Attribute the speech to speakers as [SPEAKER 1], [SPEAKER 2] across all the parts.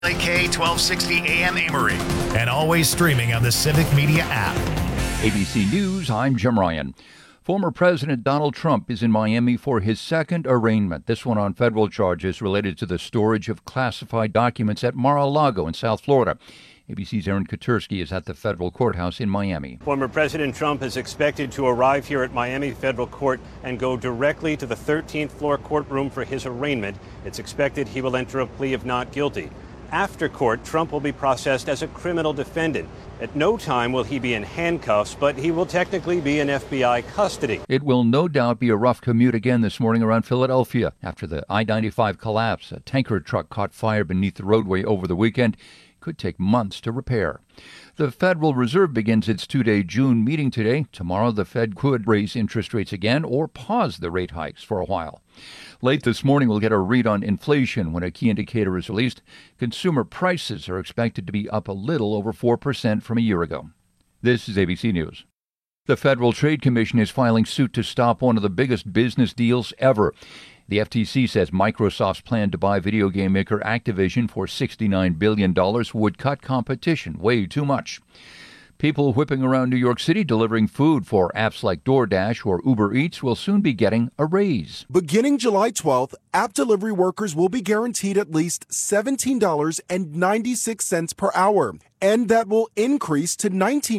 [SPEAKER 1] WLAK 1260 AM Amory, and always streaming on the Civic Media app.
[SPEAKER 2] ABC News, I'm Jim Ryan. Former President Donald Trump is in Miami for his second arraignment, this one on federal charges related to the storage of classified documents at Mar-a-Lago in South Florida. ABC's Aaron Katersky is at the federal courthouse in Miami.
[SPEAKER 3] Former President Trump is expected to arrive here at Miami Federal Court and go directly to the 13th floor courtroom for his arraignment. It's expected he will enter a plea of not guilty. After court, Trump will be processed as a criminal defendant. At no time will he be in handcuffs, but he will technically be in FBI custody.
[SPEAKER 2] It will no doubt be a rough commute again this morning around Philadelphia. After the I-95 collapse, a tanker truck caught fire beneath the roadway over the weekend. It could take months to repair. The Federal Reserve begins its two-day June meeting today. Tomorrow, the Fed could raise interest rates again or pause the rate hikes for a while. Late this morning, we'll get a read on inflation when a key indicator is released. Consumer prices are expected to be up a little over 4% from a year ago. This is ABC News. The Federal Trade Commission is filing suit to stop one of the biggest business deals ever. The FTC says Microsoft's plan to buy video game maker Activision for $69 billion would cut competition way too much. People whipping around New York City delivering food for apps like DoorDash or Uber Eats will soon be getting a raise.
[SPEAKER 4] Beginning July 12th, app delivery workers will be guaranteed at least $17.96 per hour. And that will increase to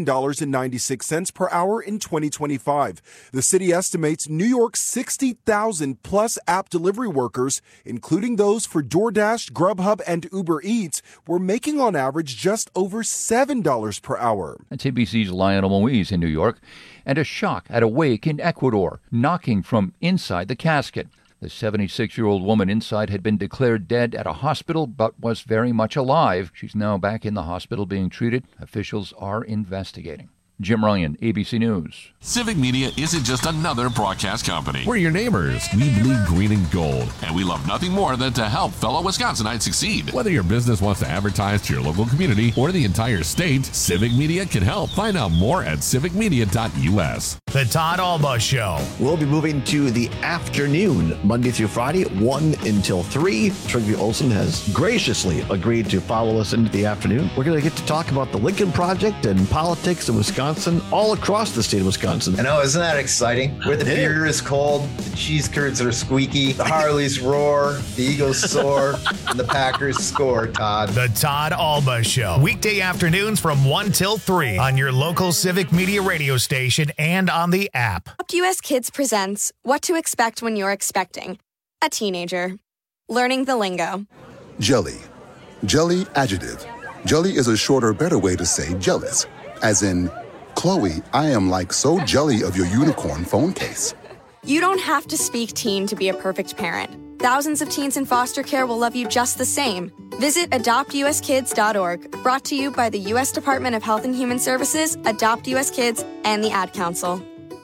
[SPEAKER 4] $19.96 per hour in 2025. The city estimates New York's 60,000 plus app delivery workers, including those for DoorDash, Grubhub, and Uber Eats, were making on average just over $7 per hour.
[SPEAKER 2] That's ABC's Lionel Moise in New York. And a shock at a wake in Ecuador, knocking from inside the casket. The 76-year-old woman inside had been declared dead at a hospital but was very much alive. She's now back in the hospital being treated. Officials are investigating. Jim Ryan, ABC News.
[SPEAKER 5] Civic Media isn't just another broadcast company.
[SPEAKER 6] We're your neighbors. We bleed green and gold.
[SPEAKER 5] And we love nothing more than to help fellow Wisconsinites succeed.
[SPEAKER 6] Whether your business wants to advertise to your local community or the entire state, Civic Media can help. Find out more at civicmedia.us.
[SPEAKER 1] The Todd Alba Show.
[SPEAKER 7] We'll be moving to the afternoon, Monday through Friday, 1 until 3. Trygve Olsen has graciously agreed to follow us into the afternoon. We're going to get to talk about the Lincoln Project and politics in Wisconsin, all across the state of Wisconsin.
[SPEAKER 8] I know, isn't that exciting? Where the beer is cold, the cheese curds are squeaky, the Harleys roar, the Eagles soar, and the Packers score, Todd.
[SPEAKER 1] The Todd Alba Show. Weekday afternoons from 1 till 3 on your local Civic Media radio station and on the app.
[SPEAKER 9] Adopt US Kids presents What to Expect When You're Expecting a Teenager. Learning the lingo.
[SPEAKER 10] Jelly. Jelly adjective. Jelly is a shorter, better way to say jealous. As in, Chloe, I am like so jelly of your unicorn phone case.
[SPEAKER 9] You don't have to speak teen to be a perfect parent. Thousands of teens in foster care will love you just the same. Visit adoptuskids.org. Brought to you by the U.S. Department of Health and Human Services, Adopt US Kids, and the Ad Council.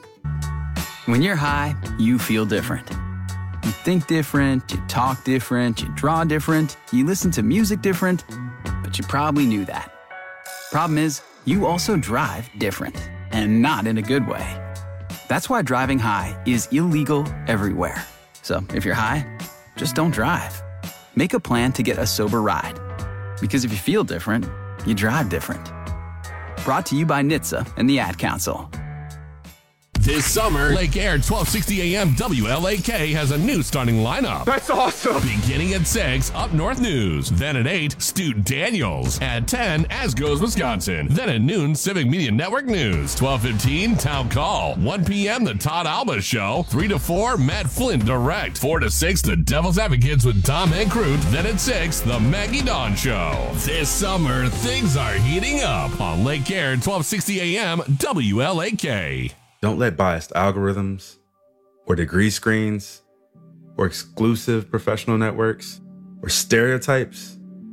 [SPEAKER 11] When you're high, you feel different. You think different, you talk different, you draw different, you listen to music different, but you probably knew that. Problem is, you also drive different, and not in a good way. That's why driving high is illegal everywhere. So if you're high, just don't drive. Make a plan to get a sober ride. Because if you feel different, you drive different. Brought to you by NHTSA and the Ad Council.
[SPEAKER 6] This summer, Lake Air 1260 AM WLAK has a new starting lineup.
[SPEAKER 12] That's awesome.
[SPEAKER 6] Beginning at 6, Up North News. Then at 8, Stu Daniels. At 10, As Goes Wisconsin. Then at noon, Civic Media Network News. 12:15, Town Call. 1 p.m., The Todd Alba Show. 3 to 4, Matt Flynn Direct. 4 to 6, The Devil's Advocates with Tom and Crute. Then at 6, The Maggie Dawn Show. This summer, things are heating up on Lake Air 1260 AM WLAK.
[SPEAKER 13] Don't let biased algorithms or degree screens or exclusive professional networks or stereotypes.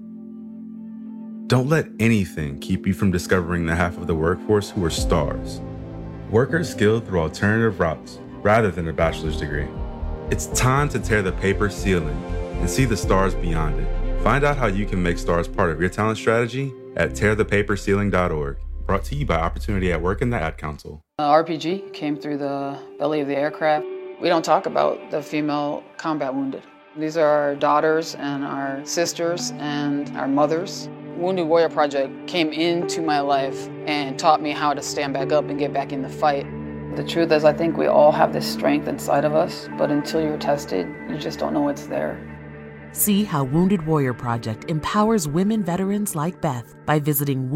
[SPEAKER 13] Don't let anything keep you from discovering the half of the workforce who are stars. Workers skilled through alternative routes rather than a bachelor's degree. It's time to tear the paper ceiling and see the stars beyond it. Find out how you can make stars part of your talent strategy at tearthepaperceiling.org. Brought to you by Opportunity at Work and the Ad Council.
[SPEAKER 14] RPG came through the belly of the aircraft. We don't talk about the female combat wounded.
[SPEAKER 12] These are our daughters and our sisters and our mothers. Wounded Warrior Project came into my life and taught me how to stand back up and get back in the fight. The truth is, I think we all have this strength inside of us, but until you're tested, you just don't know what's there.
[SPEAKER 14] See how Wounded Warrior Project empowers women veterans like Beth by visiting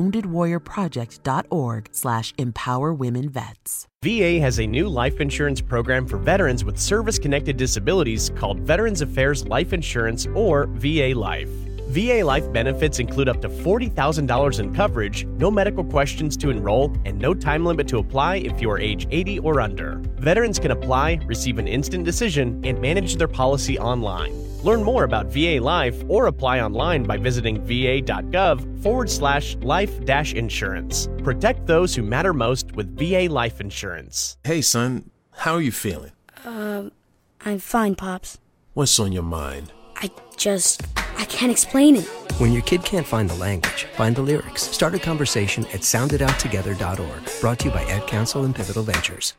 [SPEAKER 14] woundedwarriorproject.org/empowerwomenvets.
[SPEAKER 15] VA has a new life insurance program for veterans with service-connected disabilities called Veterans Affairs Life Insurance, or VA Life. VA Life benefits include up to $40,000 in coverage, no medical questions to enroll, and no time limit to apply if you are age 80 or under. Veterans can apply, receive an instant decision, and manage their policy online. Learn more about VA Life or apply online by visiting va.gov/life-insurance. Protect those who matter most with VA Life Insurance.
[SPEAKER 16] Hey, son, how are you feeling?
[SPEAKER 17] I'm fine, Pops.
[SPEAKER 16] What's on your mind?
[SPEAKER 17] I can't explain it.
[SPEAKER 18] When your kid can't find the language, find the lyrics. Start a conversation at soundedouttogether.org. Brought to you by Ad Council and Pivotal Ventures.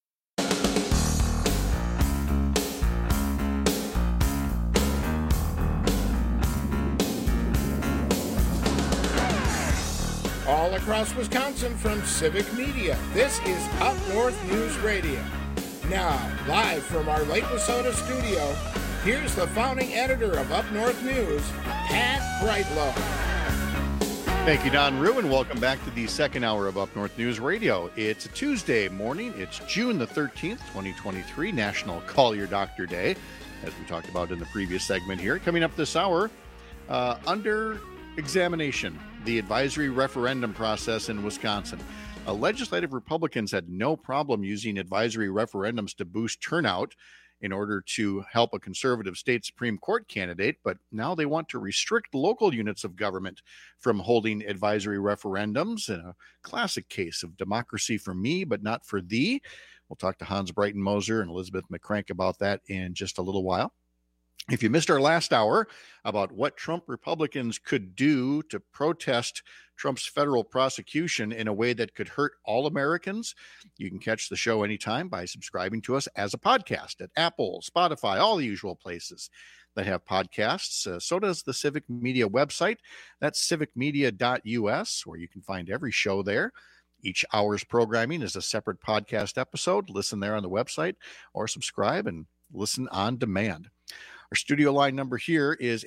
[SPEAKER 19] All across Wisconsin from Civic Media, this is Up North News Radio. Now, live from our Lake Wissota studio, here's the founding editor of Up North News, Pat Brightlow.
[SPEAKER 20] Thank you, Don Rue, and welcome back to the second hour of Up North News Radio. It's a Tuesday morning. It's June the 13th, 2023, National Call Your Doctor Day, as we talked about in the previous segment here. Coming up this hour, under examination, the advisory referendum process in Wisconsin. Legislative Republicans had no problem using advisory referendums to boost turnout in order to help a conservative state Supreme Court candidate, but now they want to restrict local units of government from holding advisory referendums in a classic case of democracy for me, but not for thee. We'll talk to Hans Breitenmoser and Elizabeth McCrank about that in just a little while. If you missed our last hour about what Trump Republicans could do to protest Trump's federal prosecution in a way that could hurt all Americans, you can catch the show anytime by subscribing to us as a podcast at Apple, Spotify, all the usual places that have podcasts. So does the Civic Media website. That's civicmedia.us, where you can find every show there. Each hour's programming is a separate podcast episode. Listen there on the website or subscribe and listen on demand. Our studio line number here is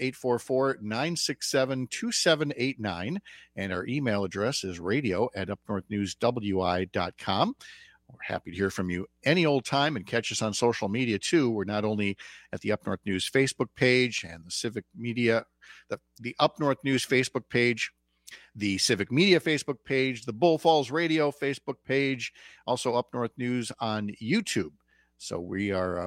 [SPEAKER 20] 844-967-2789, and our email address is radio@upnorthnewswi.com. We're happy to hear from you any old time and catch us on social media, too. We're not only at the Up North News Facebook page and the Civic Media, the Up North News Facebook page, the Civic Media Facebook page, the Bull Falls Radio Facebook page, also Up North News on YouTube. So we have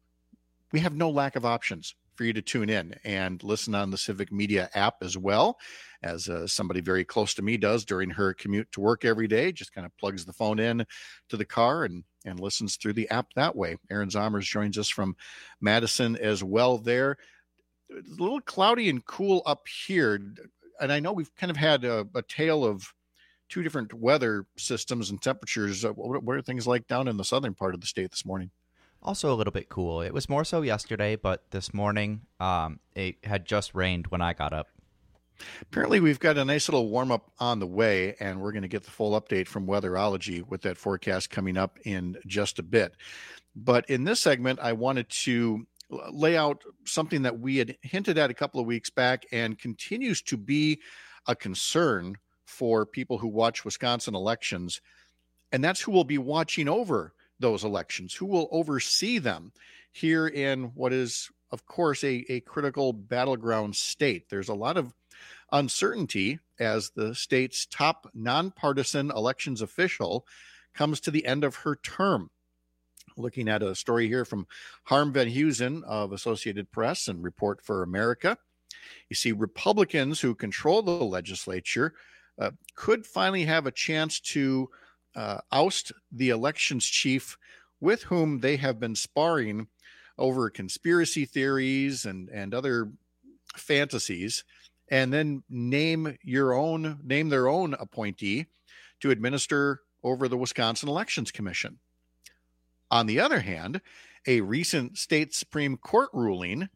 [SPEAKER 20] no lack of options for you to tune in and listen on the Civic Media app as well, as somebody very close to me does during her commute to work every day. Just kind of plugs the phone in to the car and listens through the app that way. Aaron Zomers joins us from Madison as well there. It's a little cloudy and cool up here, and I know we've kind of had a tale of two different weather systems and temperatures. What are things like down in the southern part of the state this morning?
[SPEAKER 21] Also a little bit cool. It was more so yesterday, but this morning it had just rained when I got up.
[SPEAKER 20] Apparently we've got a nice little warm-up on the way, and we're going to get the full update from Weatherology with that forecast coming up in just a bit. But in this segment, I wanted to lay out something that we had hinted at a couple of weeks back and continues to be a concern for people who watch Wisconsin elections, and that's who will be watching over those elections, who will oversee them here in what is, of course, a critical battleground state. There's a lot of uncertainty as the state's top nonpartisan elections official comes to the end of her term. Looking at a story here from Harm Van Heusen of Associated Press and Report for America, you see Republicans who control the legislature could finally have a chance to oust the elections chief with whom they have been sparring over conspiracy theories and other fantasies, and then name their own appointee to administer over the Wisconsin Elections Commission. On the other hand, a recent state Supreme Court ruling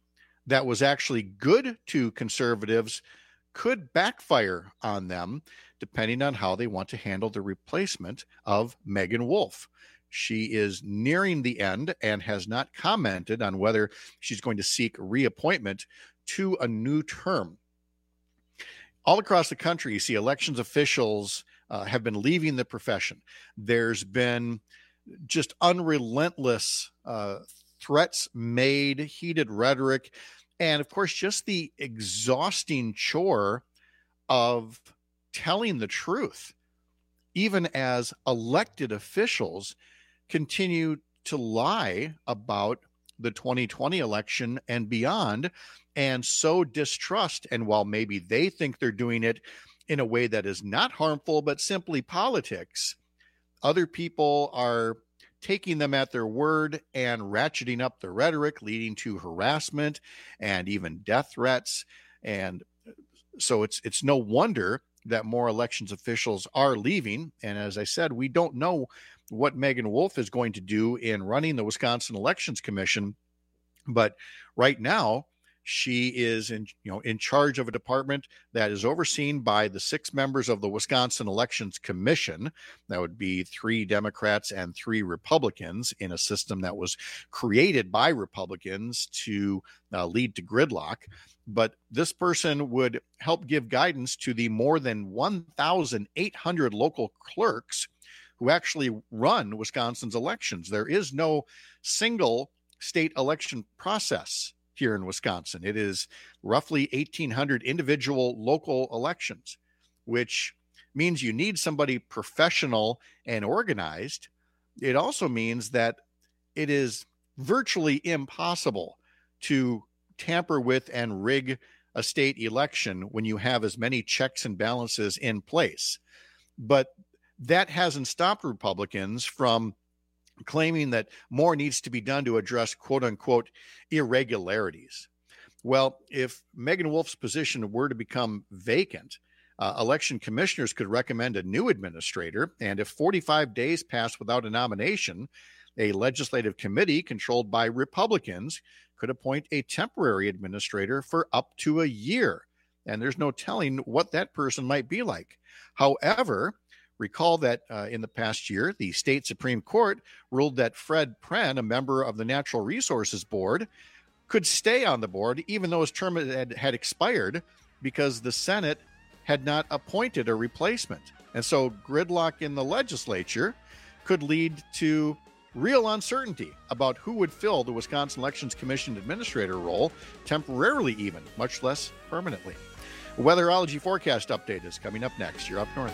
[SPEAKER 20] that was actually good to conservatives could backfire on them, depending on how they want to handle the replacement of Megan Wolfe. She is nearing the end and has not commented on whether she's going to seek reappointment to a new term. All across the country, you see elections officials have been leaving the profession. There's been just unrelentless threats made, heated rhetoric, and of course, just the exhausting chore of telling the truth, even as elected officials continue to lie about the 2020 election and beyond, and sow distrust. And while maybe they think they're doing it in a way that is not harmful, but simply politics, other people are taking them at their word and ratcheting up the rhetoric, leading to harassment and even death threats. And so it's no wonder that more elections officials are leaving. And as I said, we don't know what Megan Wolfe is going to do in running the Wisconsin Elections Commission, but right now she is in charge of a department that is overseen by the 6 members of the Wisconsin Elections Commission. That would be 3 Democrats and 3 Republicans in a system that was created by Republicans to lead to gridlock. But this person would help give guidance to the more than 1,800 local clerks who actually run Wisconsin's elections. There is no single state election process here in Wisconsin. It is roughly 1,800 individual local elections, which means you need somebody professional and organized. It also means that it is virtually impossible to tamper with and rig a state election when you have as many checks and balances in place. But that hasn't stopped Republicans from claiming that more needs to be done to address quote unquote irregularities. Well, if Megan Wolfe's position were to become vacant, election commissioners could recommend a new administrator. And if 45 days pass without a nomination, a legislative committee controlled by Republicans could appoint a temporary administrator for up to a year. And there's no telling what that person might be like. However, recall that in the past year, the state Supreme Court ruled that Fred Pren, a member of the Natural Resources Board, could stay on the board even though his term had expired because the Senate had not appointed a replacement. And so gridlock in the legislature could lead to real uncertainty about who would fill the Wisconsin Elections Commission administrator role, temporarily even, much less permanently. A weatherology forecast update is coming up next. You're up north.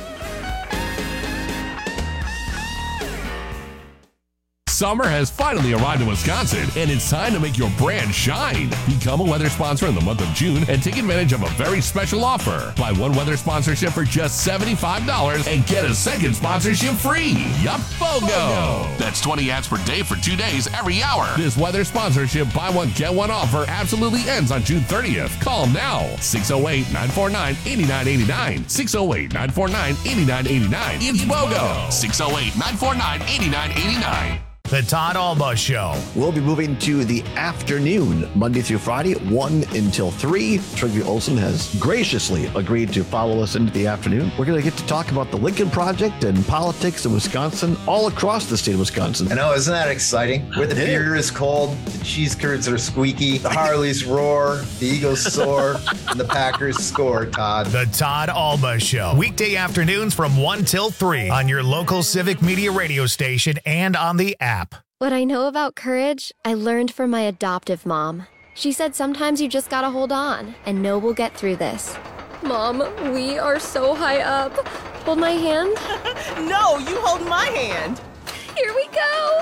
[SPEAKER 6] Summer has finally arrived in Wisconsin, and it's time to make your brand shine. Become a weather sponsor in the month of June and take advantage of a very special offer. Buy 1 weather sponsorship for just $75 and get a second sponsorship free. Yup, BOGO!
[SPEAKER 5] That's 20 ads per day for 2 days every hour.
[SPEAKER 6] This weather sponsorship buy one, get one offer absolutely ends on June 30th. Call now. 608-949-8989. 608-949-8989. It's BOGO.
[SPEAKER 5] 608-949-8989.
[SPEAKER 1] The Todd Alba Show.
[SPEAKER 7] We'll be moving to the afternoon, Monday through Friday, 1 until 3. Trygve Olsen has graciously agreed to follow us into the afternoon. We're going to get to talk about the Lincoln Project and politics in Wisconsin, all across the state of Wisconsin.
[SPEAKER 8] I know, isn't that exciting? Where the beer is cold, the cheese curds are squeaky, the Harleys roar, the Eagles soar, and the Packers score, Todd.
[SPEAKER 1] The Todd Alba Show. Weekday afternoons from 1 till 3 on your local Civic Media radio station and on the app.
[SPEAKER 3] What I know about courage, I learned from my adoptive mom. She said sometimes you just gotta hold on and know we'll get through this. Mom, we are so high up. Hold my hand.
[SPEAKER 22] No, you hold my hand.
[SPEAKER 3] Here we go.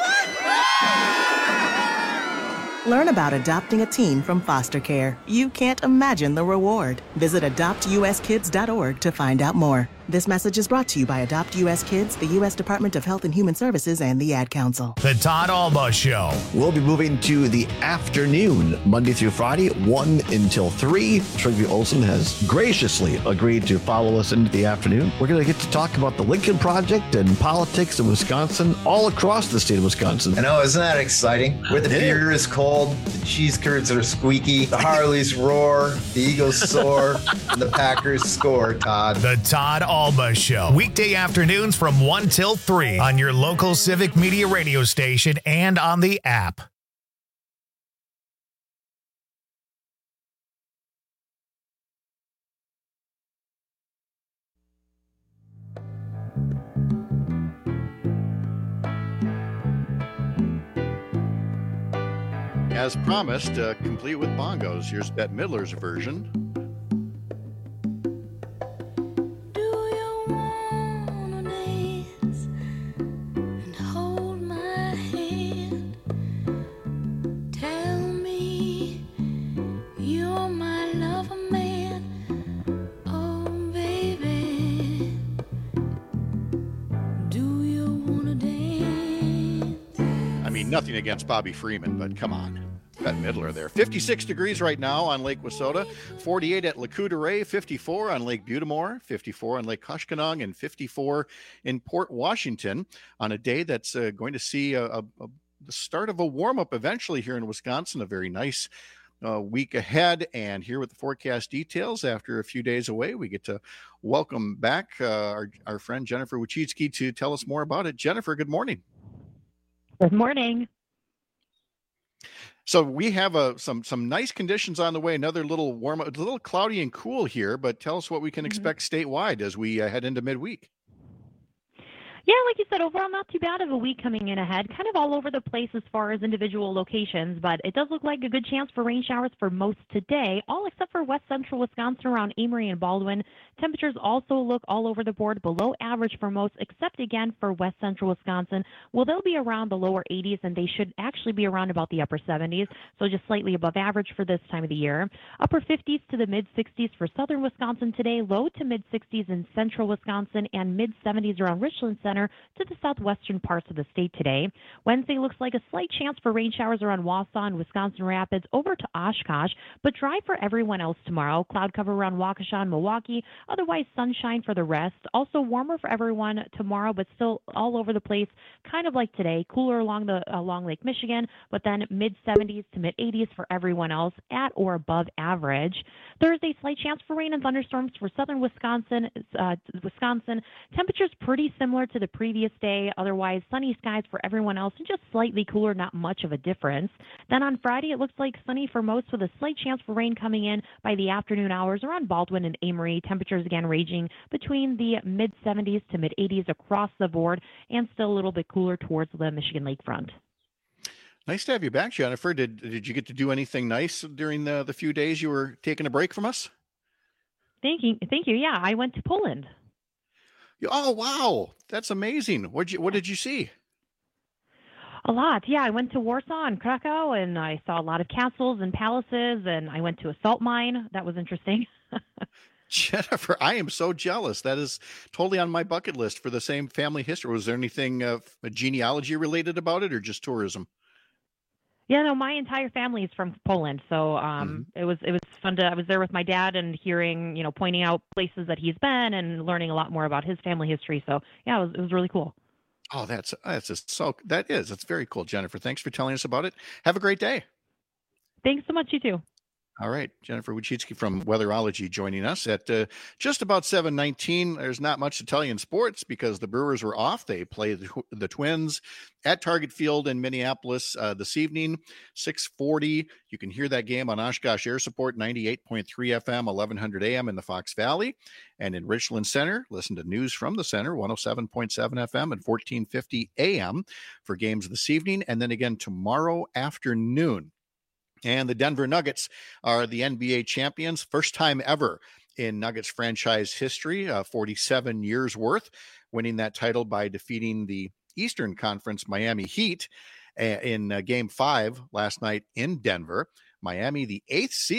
[SPEAKER 22] Learn about adopting a teen from foster care. You can't imagine the reward. Visit adoptuskids.org to find out more. This message is brought to you by Adopt U.S. Kids, the U.S. Department of Health and Human Services, and the Ad Council.
[SPEAKER 1] The Todd Alba Show.
[SPEAKER 7] We'll be moving to the afternoon, Monday through Friday, 1 until 3. Trygve Olsen has graciously agreed to follow us into the afternoon. We're going to get to talk about the Lincoln Project and politics in Wisconsin, all across the state of Wisconsin.
[SPEAKER 8] I know, isn't that exciting? Where the beer is cold, the cheese curds are squeaky, the Harleys roar, the Eagles soar, and the Packers score, Todd.
[SPEAKER 1] The Todd Alba Show. Weekday afternoons from 1 till 3 on your local Civic Media radio station and on the app.
[SPEAKER 20] As promised, complete with bongos. Here's Bette Midler's version. Nothing against Bobby Freeman, but come on. Bette Midler there. 56 degrees right now on Lake Wissota, 48 at Lac Courte Oreille, 54 on Lake Butte-des-Morts, 54 on Lake Koshkonong, and 54 in Port Washington on a day that's going to see the start of a warm-up eventually here in Wisconsin. A very nice week ahead. And here with the forecast details, after a few days away, we get to welcome back our friend Jennifer Wojcicki to tell us more about it. Jennifer, good morning.
[SPEAKER 2] Good morning.
[SPEAKER 20] So we have some nice conditions on the way. Another little warm, a little cloudy and cool here, but tell us what we can expect statewide as we head into midweek.
[SPEAKER 2] Yeah, like you said, overall not too bad of a week coming in ahead. Kind of all over the place as far as individual locations, but it does look like a good chance for rain showers for most today, all except for west central Wisconsin around Amory and Baldwin. Temperatures also look all over the board below average for most, except again for west central Wisconsin. Well, they'll be around the lower 80s, and they should actually be around about the upper 70s, so just slightly above average for this time of the year. Upper 50s to the mid-60s for southern Wisconsin today, low to mid-60s in central Wisconsin, and mid-70s around Richland Center to the southwestern parts of the state today. Wednesday looks like a slight chance for rain showers around Wausau and Wisconsin Rapids over to Oshkosh, but dry for everyone else tomorrow. Cloud cover around Waukesha and Milwaukee, otherwise sunshine for the rest. Also warmer for everyone tomorrow, but still all over the place, kind of like today. Cooler along Lake Michigan, but then mid-70s to mid-80s for everyone else, at or above average. Thursday, slight chance for rain and thunderstorms for southern Wisconsin. Temperatures pretty similar to the previous day, otherwise sunny skies for everyone else and just slightly cooler, not much of a difference. Then on Friday, it looks like sunny for most with a slight chance for rain coming in by the afternoon hours around Baldwin and Amory. Temperatures again ranging between the mid-70s to mid-80s across the board and still a little bit cooler towards the Michigan lakefront.
[SPEAKER 20] Nice to have you back, Jennifer. Did you get to do anything nice during the few days you were taking a break from us?
[SPEAKER 2] Thank you. Yeah, I went to Poland.
[SPEAKER 20] Oh, wow. That's amazing. What did you see?
[SPEAKER 2] A lot. Yeah, I went to Warsaw and Krakow, and I saw a lot of castles and palaces, and I went to a salt mine. That was interesting.
[SPEAKER 20] Jennifer, I am so jealous. That is totally on my bucket list for the same family history. Was there anything genealogy related about it or just tourism?
[SPEAKER 2] Yeah, no, my entire family is from Poland, so it was fun I was there with my dad and hearing, pointing out places that he's been and learning a lot more about his family history. So yeah, it was really cool.
[SPEAKER 20] Oh, that's it's very cool, Jennifer. Thanks for telling us about it. Have a great day.
[SPEAKER 2] Thanks so much. You too.
[SPEAKER 20] All right, Jennifer Wojcicki from Weatherology joining us at just about 7:19. There's not much to tell you in sports because the Brewers were off. They play the Twins at Target Field in Minneapolis this evening, 6:40. You can hear that game on Oshkosh Air Support, 98.3 FM, 1100 AM in the Fox Valley. And in Richland Center, listen to News from the Center, 107.7 FM and 1450 AM for games this evening. And then again tomorrow afternoon. And the Denver Nuggets are the NBA champions, first time ever in Nuggets franchise history, 47 years worth, winning that title by defeating the Eastern Conference Miami Heat in Game 5 last night in Denver. Miami, the 8th seed,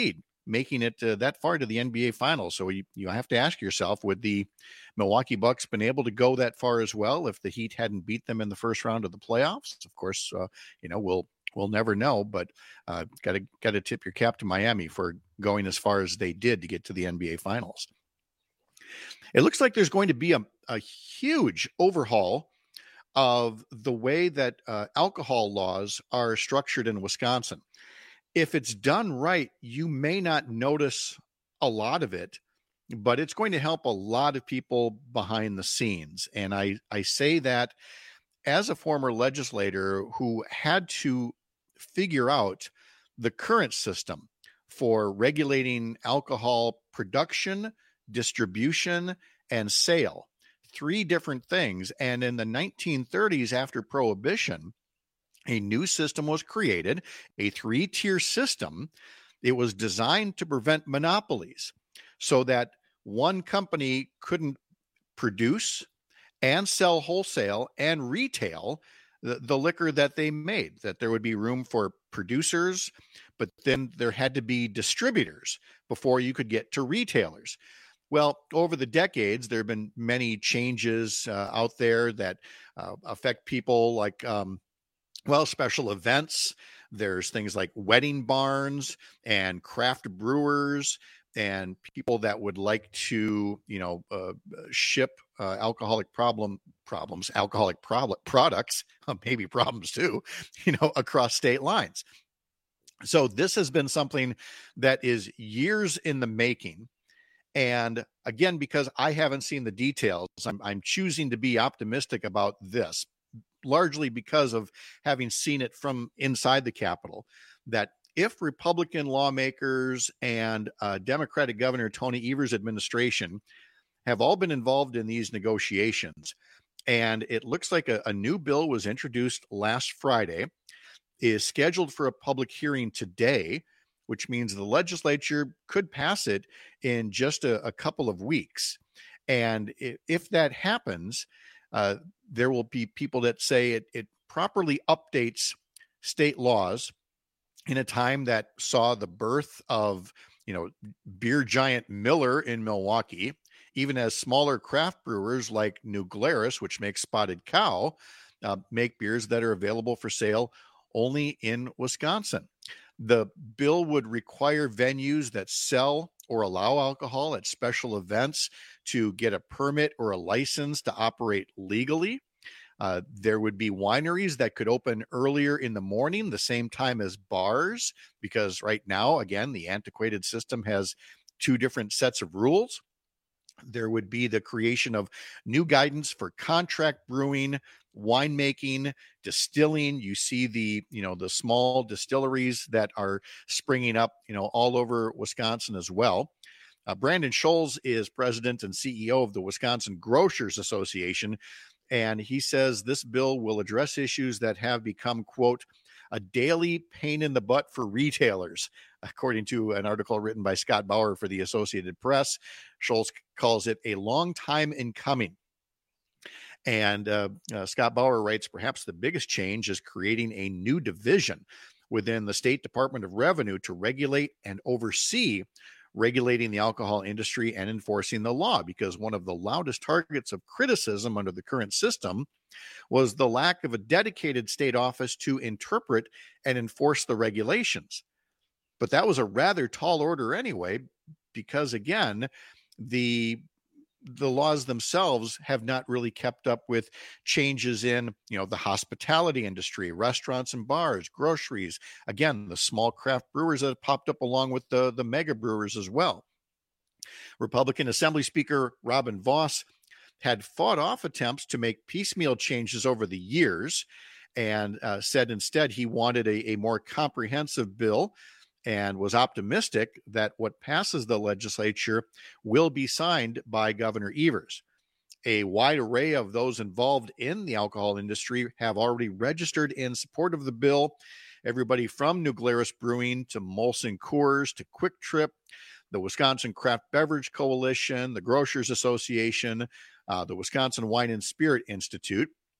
[SPEAKER 20] making it that far to the NBA Finals. So you have to ask yourself, would the Milwaukee Bucks been able to go that far as well if the Heat hadn't beat them in the first round of the playoffs? Of course, we'll never know, but got to tip your cap to Miami for going as far as they did to get to the NBA Finals. It looks like there's going to be a huge overhaul of the way that alcohol laws are structured in Wisconsin. If it's done right, you may not notice a lot of it, but it's going to help a lot of people behind the scenes. And I say that as a former legislator who had to figure out the current system for regulating alcohol production, distribution, and sale. 3 different things. And in the 1930s, after Prohibition, a new system was created, a 3-tier system. It was designed to prevent monopolies so that one company couldn't produce and sell wholesale and retail the liquor that they made, that there would be room for producers, but then there had to be distributors before you could get to retailers. Well, over the decades, there have been many changes out there that affect people like, special events. There's things like wedding barns and craft brewers and people that would like to, ship alcoholic products, maybe problems too, across state lines. So this has been something that is years in the making. And again, because I haven't seen the details, I'm choosing to be optimistic about this, largely because of having seen it from inside the Capitol, that if Republican lawmakers and Democratic Governor Tony Evers' administration have all been involved in these negotiations, and it looks like a new bill was introduced last Friday, is scheduled for a public hearing today, which means the legislature could pass it in just a couple of weeks. And if that happens, there will be people that say it properly updates state laws in a time that saw the birth of, beer giant Miller in Milwaukee, even as smaller craft brewers like New Glarus, which makes Spotted Cow, make beers that are available for sale only in Wisconsin. The bill would require venues that sell or allow alcohol at special events to get a permit or a license to operate legally. There would be wineries that could open earlier in the morning, the same time as bars, because right now, again, the antiquated system has 2 different sets of rules. There would be the creation of new guidance for contract brewing, winemaking, distilling. You see the small distilleries that are springing up, all over Wisconsin as well. Brandon Scholes is president and CEO of the Wisconsin Grocers Association, and he says this bill will address issues that have become, quote, a daily pain in the butt for retailers, according to an article written by Scott Bauer for the Associated Press. Scholes calls it a long time in coming. And Scott Bauer writes, perhaps the biggest change is creating a new division within the State Department of Revenue to regulate and oversee regulating the alcohol industry and enforcing the law, because one of the loudest targets of criticism under the current system was the lack of a dedicated state office to interpret and enforce the regulations. But that was a rather tall order anyway, because again, the laws themselves have not really kept up with changes in, the hospitality industry, restaurants and bars, groceries, again, the small craft brewers that have popped up along with the mega brewers as well. Republican Assembly Speaker Robin Vos had fought off attempts to make piecemeal changes over the years and said instead he wanted a more comprehensive bill, and was optimistic that what passes the legislature will be signed by Governor Evers. A wide array of those involved in the alcohol industry have already registered in support of the bill. Everybody from New Glarus Brewing to Molson Coors to Quick Trip, the Wisconsin Craft Beverage Coalition, the Grocers Association, the Wisconsin Wine and Spirit Institute.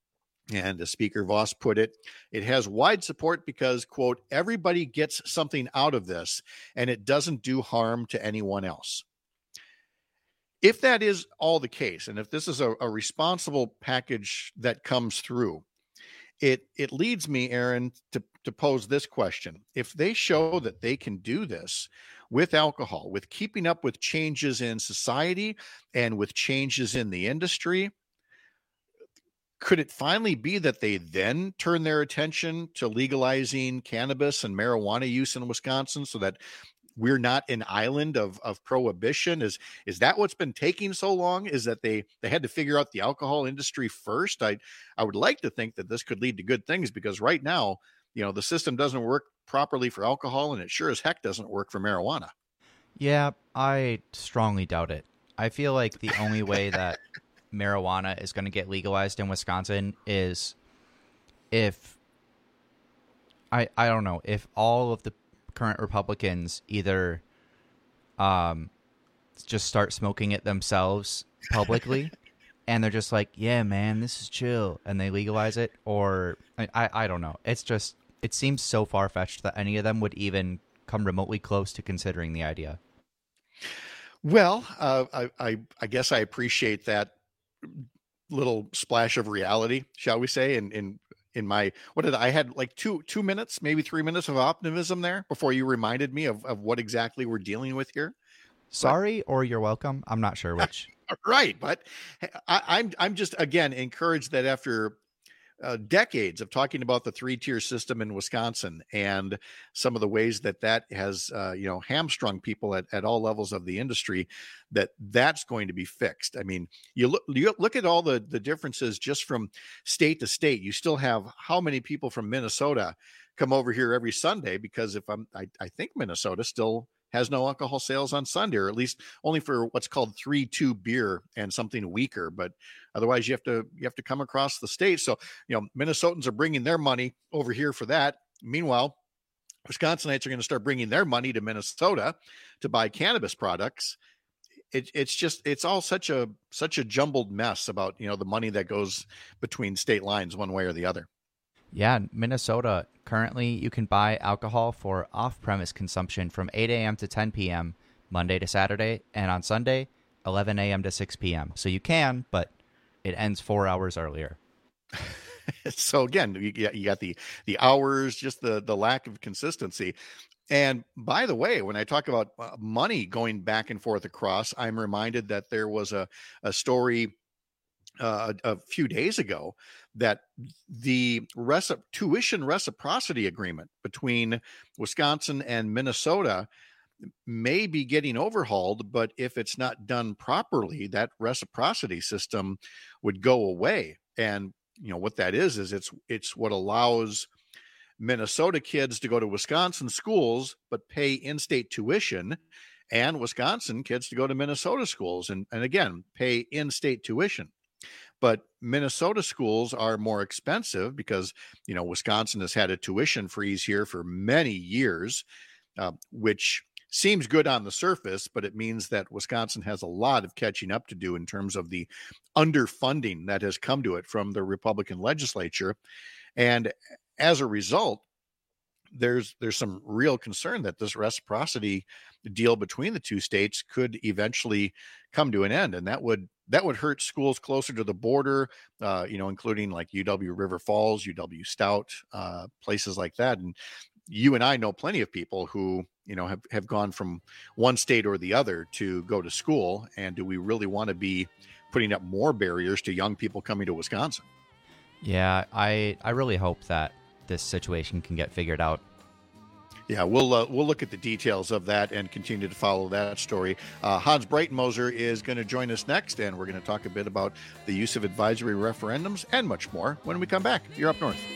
[SPEAKER 20] And as Speaker Voss put it, it has wide support because, quote, everybody gets something out of this and it doesn't do harm to anyone else. If that is all the case, and if this is a responsible package that comes through, it leads me, Aaron, to pose this question. If they show that they can do this with alcohol, with keeping up with changes in society and with changes in the industry, could it finally be that they then turn their attention to legalizing cannabis and marijuana use in Wisconsin so that we're not an island of prohibition? Is that what's been taking so long? Is that they had to figure out the alcohol industry first? I would like to think that this could lead to good things, because right now, the system doesn't work properly for alcohol, and it sure as heck doesn't work for marijuana.
[SPEAKER 21] Yeah, I strongly doubt it. I feel like the only way that marijuana is going to get legalized in Wisconsin is if I don't know, if all of the current Republicans either just start smoking it themselves publicly and they're just like, yeah, man, this is chill, and they legalize it, or I don't know. It's just, it seems so far-fetched that any of them would even come remotely close to considering the idea.
[SPEAKER 20] Well, I guess I appreciate that little splash of reality, shall we say, in my, I had like two minutes, maybe 3 minutes of optimism there before you reminded me of what exactly we're dealing with here.
[SPEAKER 21] Sorry, or you're welcome. I'm not sure which.
[SPEAKER 20] Right. But I'm just, again, encouraged that after decades of talking about the 3-tier system in Wisconsin and some of the ways that has, hamstrung people at all levels of the industry, that's going to be fixed. I mean, you look at all the differences just from state to state. You still have how many people from Minnesota come over here every Sunday, because I think Minnesota still has no alcohol sales on Sunday, or at least only for what's called 3-2 beer and something weaker. But otherwise, you have to come across the state. So, Minnesotans are bringing their money over here for that. Meanwhile, Wisconsinites are going to start bringing their money to Minnesota to buy cannabis products. It's all such a jumbled mess about, the money that goes between state lines one way or the other.
[SPEAKER 21] Yeah, Minnesota, currently you can buy alcohol for off-premise consumption from 8 a.m. to 10 p.m. Monday to Saturday, and on Sunday, 11 a.m. to 6 p.m. So you can, but it ends 4 hours earlier.
[SPEAKER 20] So again, you got the hours, just the lack of consistency. And by the way, when I talk about money going back and forth across, I'm reminded that there was a story a few days ago that the tuition reciprocity agreement between Wisconsin and Minnesota may be getting overhauled, but if it's not done properly, that reciprocity system would go away. And what that is it's what allows Minnesota kids to go to Wisconsin schools but pay in-state tuition, and Wisconsin kids to go to Minnesota schools and again pay in-state tuition. But Minnesota schools are more expensive because, Wisconsin has had a tuition freeze here for many years, which seems good on the surface, but it means that Wisconsin has a lot of catching up to do in terms of the underfunding that has come to it from the Republican legislature. And as a result, there's some real concern that this reciprocity deal between the two states could eventually come to an end. And that would hurt schools closer to the border, including like UW River Falls, UW Stout, places like that. And you and I know plenty of people who, have gone from one state or the other to go to school. And do we really want to be putting up more barriers to young people coming to Wisconsin?
[SPEAKER 21] Yeah, I really hope that this situation can get figured out.
[SPEAKER 20] Yeah, we'll look at the details of that and continue to follow that story. Hans Breitenmoser is going to join us next, and we're going to talk a bit about the use of advisory referendums and much more when we come back. You're Up North.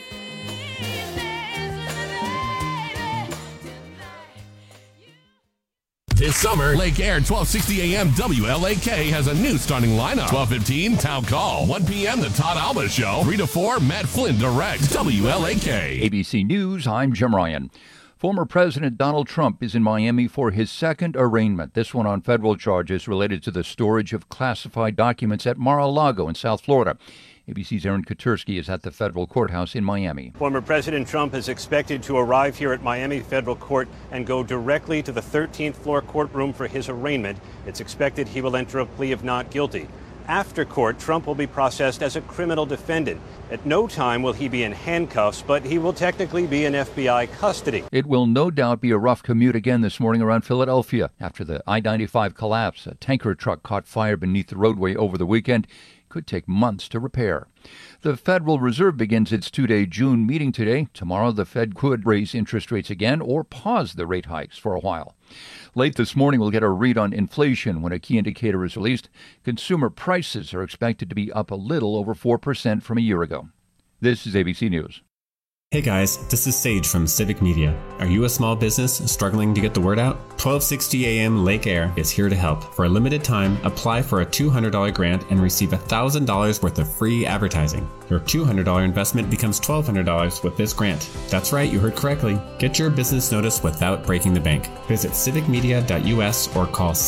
[SPEAKER 6] This summer, Lake Air 1260 AM WLAK has a new starting lineup. 12:15 Town Call. 1 p.m. The Todd Alba Show. 3 to 4 Matt Flynn Direct. WLAK.
[SPEAKER 4] ABC News, I'm Jim Ryan. Former President Donald Trump is in Miami for his second arraignment, this one on federal charges related to the storage of classified documents at Mar-a-Lago in South Florida. ABC's Aaron Katursky is at the federal courthouse in Miami.
[SPEAKER 9] Former President Trump is expected to arrive here at Miami Federal Court and go directly to the 13th floor courtroom for his arraignment. It's expected he will enter a plea of not guilty. After court, Trump will be processed as a criminal defendant. At no time will he be in handcuffs, but he will technically be in FBI custody.
[SPEAKER 4] It will no doubt be a rough commute again this morning around Philadelphia. After the I-95 collapse, a tanker truck caught fire beneath the roadway over the weekend. It could take months to repair. The Federal Reserve begins its two-day June meeting today. Tomorrow, the Fed could raise interest rates again or pause the rate hikes for a while. Late this morning, we'll get a read on inflation when a key indicator is released. Consumer prices are expected to be up a little over 4% from a year ago. This is ABC News.
[SPEAKER 10] Hey guys, this is Sage from Civic Media. Are you a small business struggling to get the word out? 1260 AM Lake Air is here to help. For a limited time, apply for a $200 grant and receive $1,000 worth of free advertising. Your $200 investment becomes $1,200 with this grant. That's right, you heard correctly. Get your business notice without breaking the bank. Visit civicmedia.us or call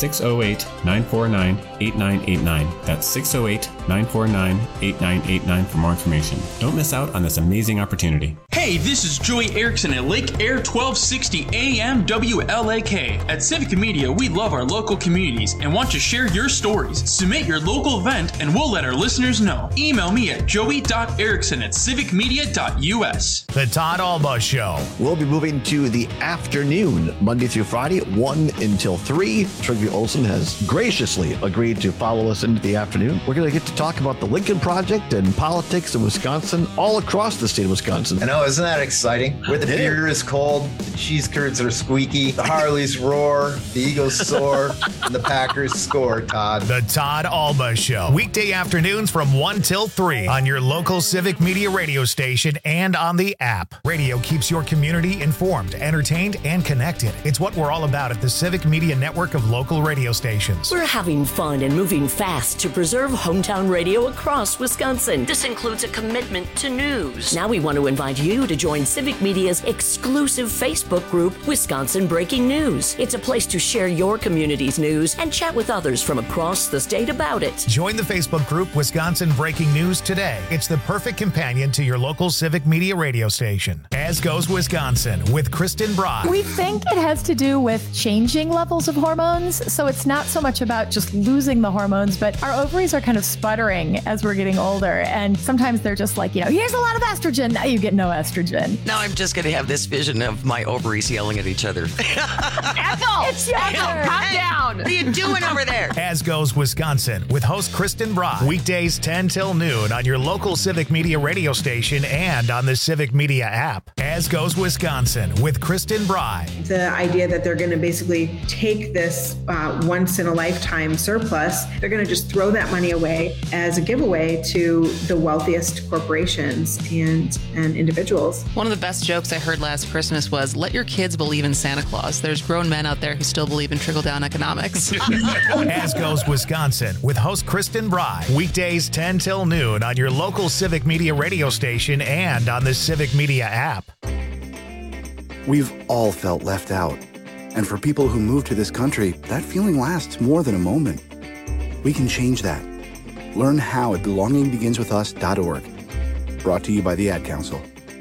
[SPEAKER 10] 608-949-8989. That's 608-949-8989 for more information. Don't miss out on this amazing opportunity.
[SPEAKER 23] Hey, this is Joey Erickson at Lake Air 1260 AM WLAK. At Civic Media, we love our local communities and want to share your stories. Submit your local event and we'll let our listeners know. Email me at joey.erickson@civicmedia.us.
[SPEAKER 1] The Todd Alba Show.
[SPEAKER 7] We'll be moving to the afternoon, Monday through Friday, 1 until 3. Trygve Olsen has graciously agreed to follow us into the afternoon. We're going to get to talk about the Lincoln Project and politics in Wisconsin, all across the state of Wisconsin.
[SPEAKER 8] I know, isn't that exciting? Where the beer is cold, the cheese curds are squeaky, the Harleys roar, the Eagles soar, and the Packers score, Todd.
[SPEAKER 1] The Todd Alba Show. Weekday afternoons from 1 till 3 on your local Civic Media radio station and on the app. Radio keeps your community informed, entertained, and connected. It's what we're all about at the Civic Media network of local radio stations.
[SPEAKER 24] We're having fun and moving fast to preserve hometown radio across Wisconsin. This includes a commitment to news. Now we want to invite you to join Civic Media's exclusive Facebook group, Wisconsin Breaking News. It's a place to share your community's news and chat with others from across the state about it.
[SPEAKER 1] Join the Facebook group Wisconsin Breaking News today. It's the perfect companion to your local Civic Media radio station. As Goes Wisconsin with Kristen Brock.
[SPEAKER 25] We think it has to do with changing levels of hormones. So it's not so much about just losing the hormones, but our ovaries are kind of sputtering as we're getting older. And sometimes they're just like, here's a lot of estrogen. Now you get no estrogen.
[SPEAKER 26] Now I'm just going to have this vision of my ovaries yelling at each other.
[SPEAKER 25] Ethel! It's younger! Calm down!
[SPEAKER 26] What are you doing over there?
[SPEAKER 1] As Goes Wisconsin with host Kristen Brock. Weekdays 10 till noon on your local Civic Media radio station and on the Civic Media app. As Goes Wisconsin with Kristen Brock.
[SPEAKER 27] The idea that they're going to basically take this once-in-a-lifetime surplus, they're going to just throw that money away as a giveaway to the wealthiest corporations and individuals.
[SPEAKER 12] One of the best jokes I heard last Christmas was, let your kids believe in Santa Claus. There's grown men out there who still believe in trickle-down economics.
[SPEAKER 1] As Goes Wisconsin with host Kristen Brock. Weekdays 10 till noon on your local Civic Media radio station and on the Civic Media app.
[SPEAKER 28] We've all felt left out. And for people who move to this country, that feeling lasts more than a moment. We can change that. Learn how at belongingbeginswithus.org. Brought to you by the Ad Council.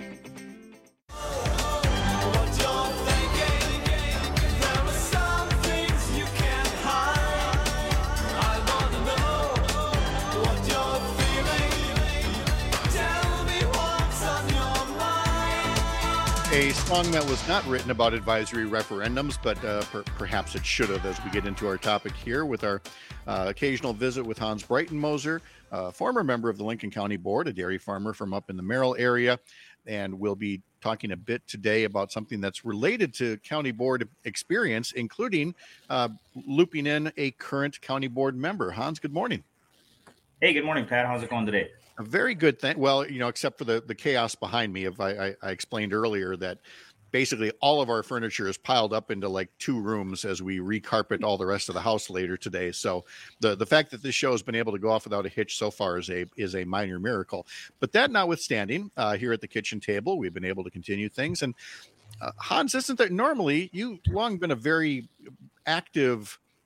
[SPEAKER 20] A song that was not written about advisory referendums, but perhaps it should have, as we get into our topic here with our occasional visit with Hans Breitenmoser, former member of the Lincoln County Board, a dairy farmer from up in the Merrill area. And we'll be talking a bit today about something that's related to county board experience, including looping in a current county board member. Hans, good morning.
[SPEAKER 29] Hey, good morning, Pat. How's it going today?
[SPEAKER 20] A very good thing. Well, except for the chaos behind me. I explained earlier that basically all of our furniture is piled up into like 2 rooms as we recarpet all the rest of the house later today. So the fact that this show has been able to go off without a hitch so far is a minor miracle. But that notwithstanding, here at the kitchen table, we've been able to continue things. And Hans, isn't that normally you've long been a very active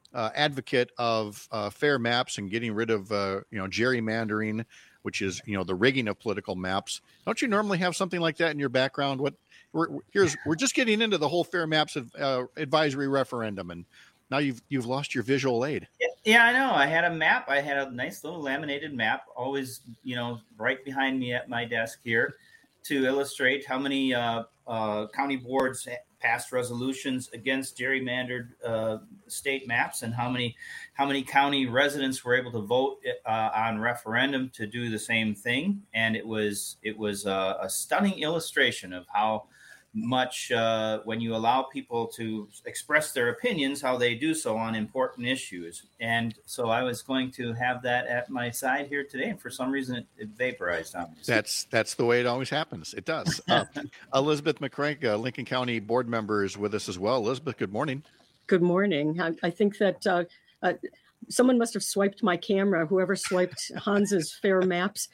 [SPEAKER 20] advocate of fair maps and getting rid of gerrymandering, which is the rigging of political maps. Don't you normally have something like that in your background? We're just getting into the whole fair maps advisory referendum, and now you've lost your visual aid.
[SPEAKER 29] Yeah, I know. I had a map. I had a nice little laminated map, always right behind me at my desk here, to illustrate how many county boards passed resolutions against gerrymandered state maps, and how many county residents were able to vote on referendum to do the same thing. And it was a stunning illustration of how much when you allow people to express their opinions, how they do so on important issues. And so I was going to have that at my side here today, and for some reason it vaporized on me.
[SPEAKER 20] That's the way it always happens. It does. Elizabeth McCrank, Lincoln County board member, is with us as well. Elizabeth, good morning.
[SPEAKER 5] Good morning. I think that someone must have swiped my camera. Whoever swiped Hans's Fair Maps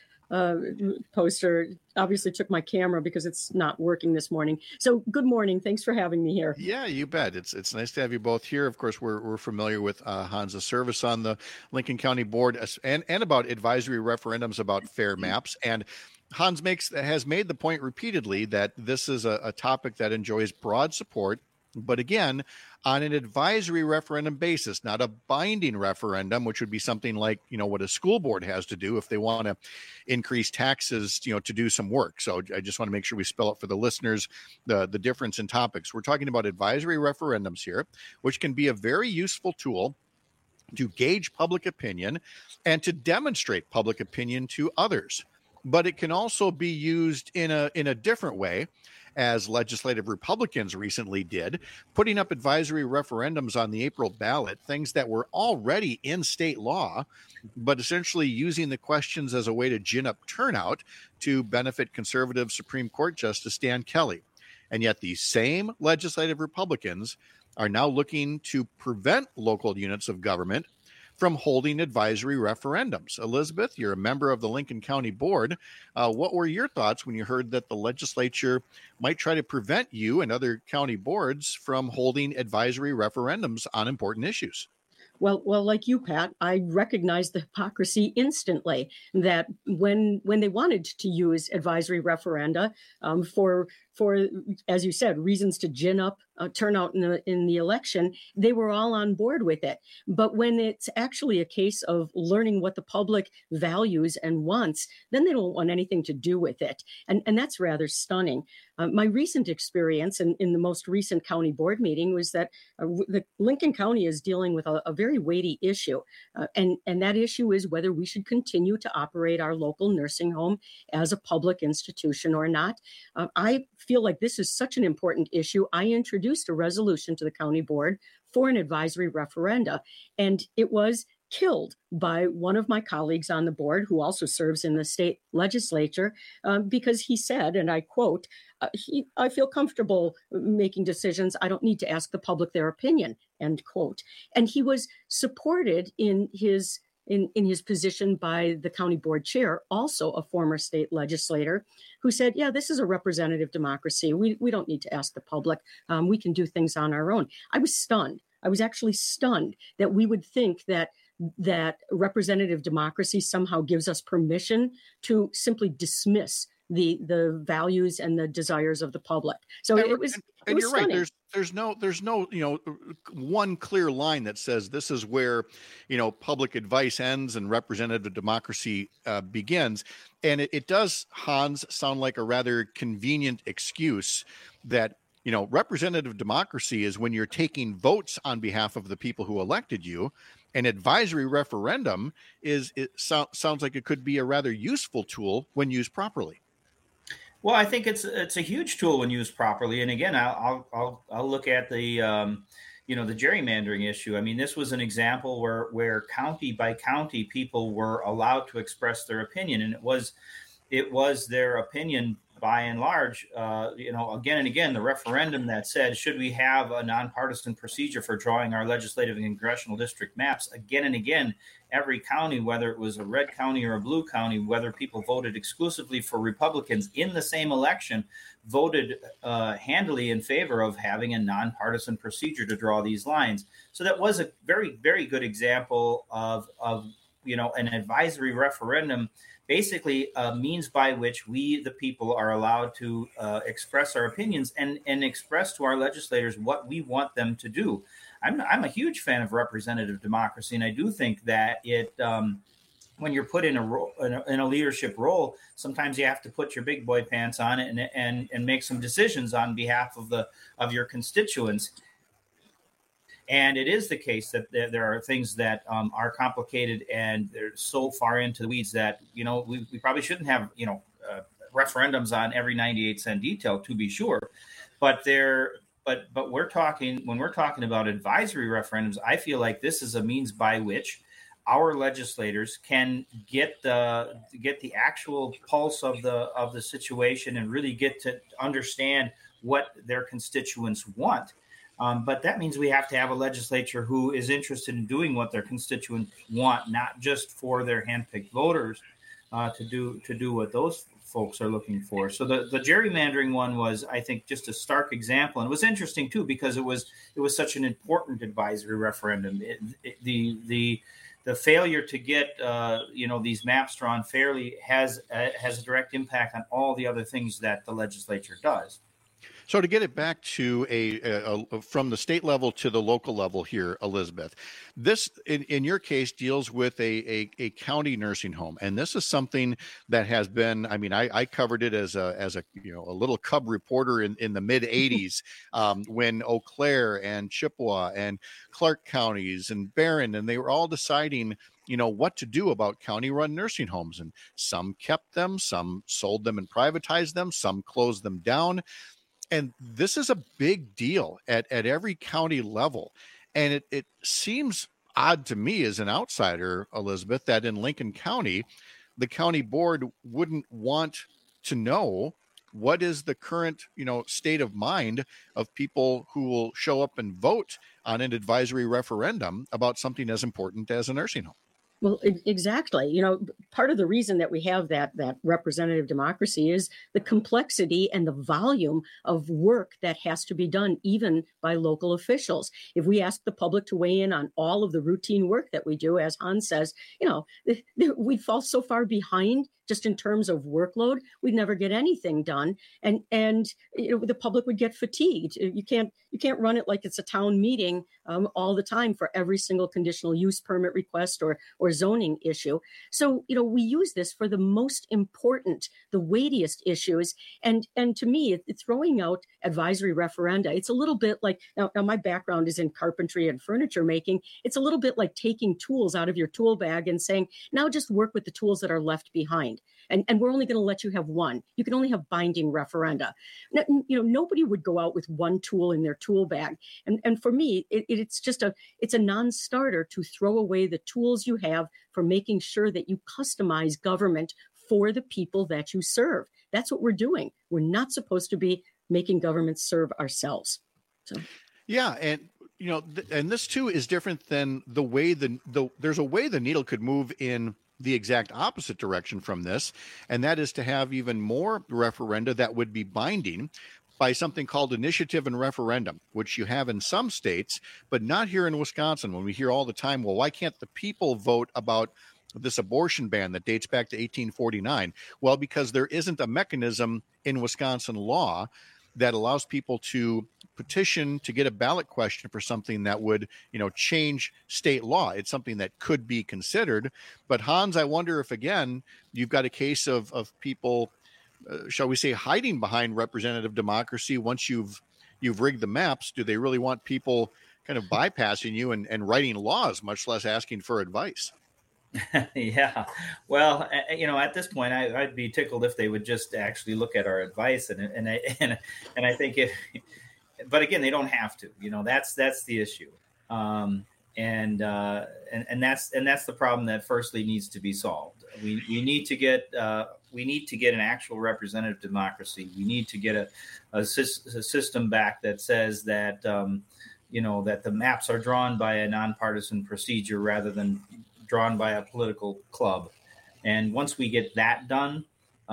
[SPEAKER 5] poster obviously took my camera, because it's not working this morning. So good morning. Thanks for having me here.
[SPEAKER 20] Yeah, you bet. It's nice to have you both here. Of course, we're familiar with Hans's service on the Lincoln County Board and about advisory referendums about fair maps. And Hans has made the point repeatedly that this is a topic that enjoys broad support, but again, on an advisory referendum basis, not a binding referendum, which would be something like, what a school board has to do if they want to increase taxes, to do some work. So I just want to make sure we spell out for the listeners the difference in topics. We're talking about advisory referendums here, which can be a very useful tool to gauge public opinion and to demonstrate public opinion to others. But it can also be used in a different way, as legislative Republicans recently did, putting up advisory referendums on the April ballot, things that were already in state law, but essentially using the questions as a way to gin up turnout to benefit conservative Supreme Court Justice Dan Kelly. And yet these same legislative Republicans are now looking to prevent local units of government from holding advisory referendums. Elizabeth, you're a member of the Lincoln County Board. What were your thoughts when you heard that the legislature might try to prevent you and other county boards from holding advisory referendums on important issues?
[SPEAKER 5] Well, like you, Pat, I recognized the hypocrisy instantly, that when they wanted to use advisory referenda for, as you said, reasons to gin up turnout in the election, they were all on board with it. But when it's actually a case of learning what the public values and wants, then they don't want anything to do with it. And that's rather stunning. My recent experience in the most recent county board meeting was that the Lincoln County is dealing with a very weighty issue. And that issue is whether we should continue to operate our local nursing home as a public institution or not. I feel like this is such an important issue. I introduced a resolution to the county board for an advisory referenda, and it was killed by one of my colleagues on the board, who also serves in the state legislature, because he said, and I quote, I feel comfortable making decisions. I don't need to ask the public their opinion, end quote. And he was supported in his position by the county board chair, also a former state legislator, who said, yeah, this is a representative democracy. We don't need to ask the public. We can do things on our own. I was stunned. I was actually stunned that we would think that representative democracy somehow gives us permission to simply dismiss the values and the desires of the public. So it was you're stunning.
[SPEAKER 20] Right. There's no one clear line that says this is where public advice ends and representative democracy begins. And it does, Hans, sound like a rather convenient excuse that representative democracy is when you're taking votes on behalf of the people who elected you. An advisory referendum sounds like it could be a rather useful tool when used properly.
[SPEAKER 29] Well, I think it's a huge tool when used properly. And again, I'll look at the the gerrymandering issue. I mean, this was an example where county by county people were allowed to express their opinion, and it was their opinion by and large, again and again, the referendum that said, should we have a nonpartisan procedure for drawing our legislative and congressional district maps? Again and again, every county, whether it was a red county or a blue county, whether people voted exclusively for Republicans in the same election, voted handily in favor of having a nonpartisan procedure to draw these lines. So that was a very, very good example of an advisory referendum, basically a means by which we, the people, are allowed to express our opinions and express to our legislators what we want them to do. I'm a huge fan of representative democracy, and I do think that it, when you're put in a leadership role, sometimes you have to put your big boy pants on and make some decisions on behalf of your constituents. And it is the case that there are things that are complicated and they're so far into the weeds that, we probably shouldn't have, referendums on every 98-cent detail, to be sure. But when we're talking about advisory referendums, I feel like this is a means by which our legislators can get the actual pulse of the situation and really get to understand what their constituents want. But that means we have to have a legislature who is interested in doing what their constituents want, not just for their handpicked voters to do what those folks are looking for. So the gerrymandering one was, I think, just a stark example, and it was interesting too because it was such an important advisory referendum. The failure to get these maps drawn fairly has a direct impact on all the other things that the legislature does.
[SPEAKER 20] So to get it back to from the state level to the local level here, Elizabeth, this in your case deals with a county nursing home, and this is something that has been. I mean, I covered it as a little cub reporter in the mid '80s when Eau Claire and Chippewa and Clark counties and Barron, and they were all deciding what to do about county-run nursing homes, and some kept them, some sold them and privatized them, some closed them down. And this is a big deal at every county level. And it seems odd to me as an outsider, Elizabeth, that in Lincoln County, the county board wouldn't want to know what is the current, state of mind of people who will show up and vote on an advisory referendum about something as important as a nursing home.
[SPEAKER 5] Well, exactly. Part of the reason that we have that representative democracy is the complexity and the volume of work that has to be done, even by local officials. If we ask the public to weigh in on all of the routine work that we do, as Hans says, we fall so far behind just in terms of workload, we'd never get anything done. And the public would get fatigued. You can't run it like it's a town meeting all the time for every single conditional use permit request or zoning issue. So, we use this for the most important, the weightiest issues. And to me, it's throwing out advisory referenda. It's a little bit like, now my background is in carpentry and furniture making. It's a little bit like taking tools out of your tool bag and saying, now just work with the tools that are left behind. And we're only going to let you have one. You can only have binding referenda. Nobody would go out with one tool in their tool bag. And for me, it's a non-starter to throw away the tools you have for making sure that you customize government for the people that you serve. That's what we're doing. We're not supposed to be making government serve ourselves. So.
[SPEAKER 20] Yeah, and and this too is different than the way there's a way the needle could move in the exact opposite direction from this, and that is to have even more referenda that would be binding by something called initiative and referendum, which you have in some states, but not here in Wisconsin. When we hear all the time, well, why can't the people vote about this abortion ban that dates back to 1849? Well, because there isn't a mechanism in Wisconsin law that allows people to petition to get a ballot question for something that would, change state law. It's something that could be considered. But Hans, I wonder if, again, you've got a case of people, shall we say, hiding behind representative democracy. Once you've rigged the maps, do they really want people kind of bypassing you and writing laws, much less asking for advice?
[SPEAKER 29] Yeah. Well, at this point, I'd be tickled if they would just actually look at our advice. And I think but again, they don't have to. That's the issue. and that's the problem that firstly needs to be solved. We need to get an actual representative democracy. We need to get a system back that says that that the maps are drawn by a nonpartisan procedure rather than drawn by a political club. And once we get that done,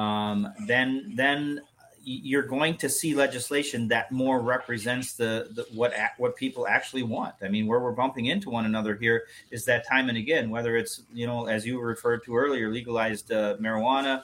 [SPEAKER 29] then you're going to see legislation that more represents what people actually want. I mean, where we're bumping into one another here is that time and again, whether it's, as you referred to earlier, legalized marijuana,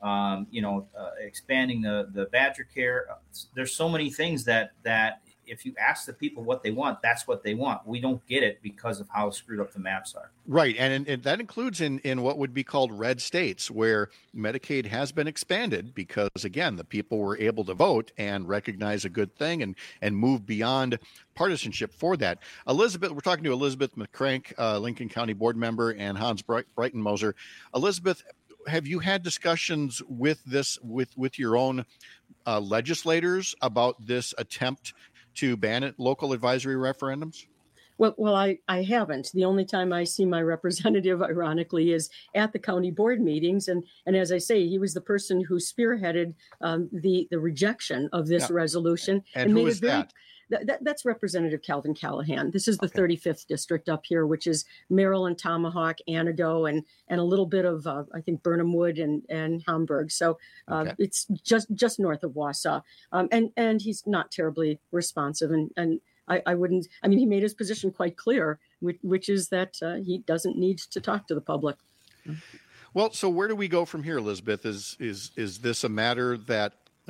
[SPEAKER 29] expanding the Badger Care. There's so many things that if you ask the people what they want, that's what they want. We don't get it because of how screwed up the maps are.
[SPEAKER 20] Right. And that includes in what would be called red states, where Medicaid has been expanded because, again, the people were able to vote and recognize a good thing and move beyond partisanship for that. Elizabeth, we're talking to Elizabeth McCrank, Lincoln County board member, and Hans Breitenmoser. Elizabeth, have you had discussions with your own legislators about this attempt to ban it, local advisory referendums?
[SPEAKER 5] Well, I haven't. The only time I see my representative, ironically, is at the county board meetings. And as I say, he was the person who spearheaded the rejection of this resolution.
[SPEAKER 20] And who is that?
[SPEAKER 5] That's Representative Calvin Callahan. This is the 35th district up here, which is Maryland, Tomahawk, Antidote, and a little bit of, I think, Burnham Wood and Hamburg. So it's just north of Wausau. And he's not terribly responsive. And I wouldn't, I mean, he made his position quite clear, which is that he doesn't need to talk to the public.
[SPEAKER 20] Well, so where do we go from here, Elizabeth? Is this a matter that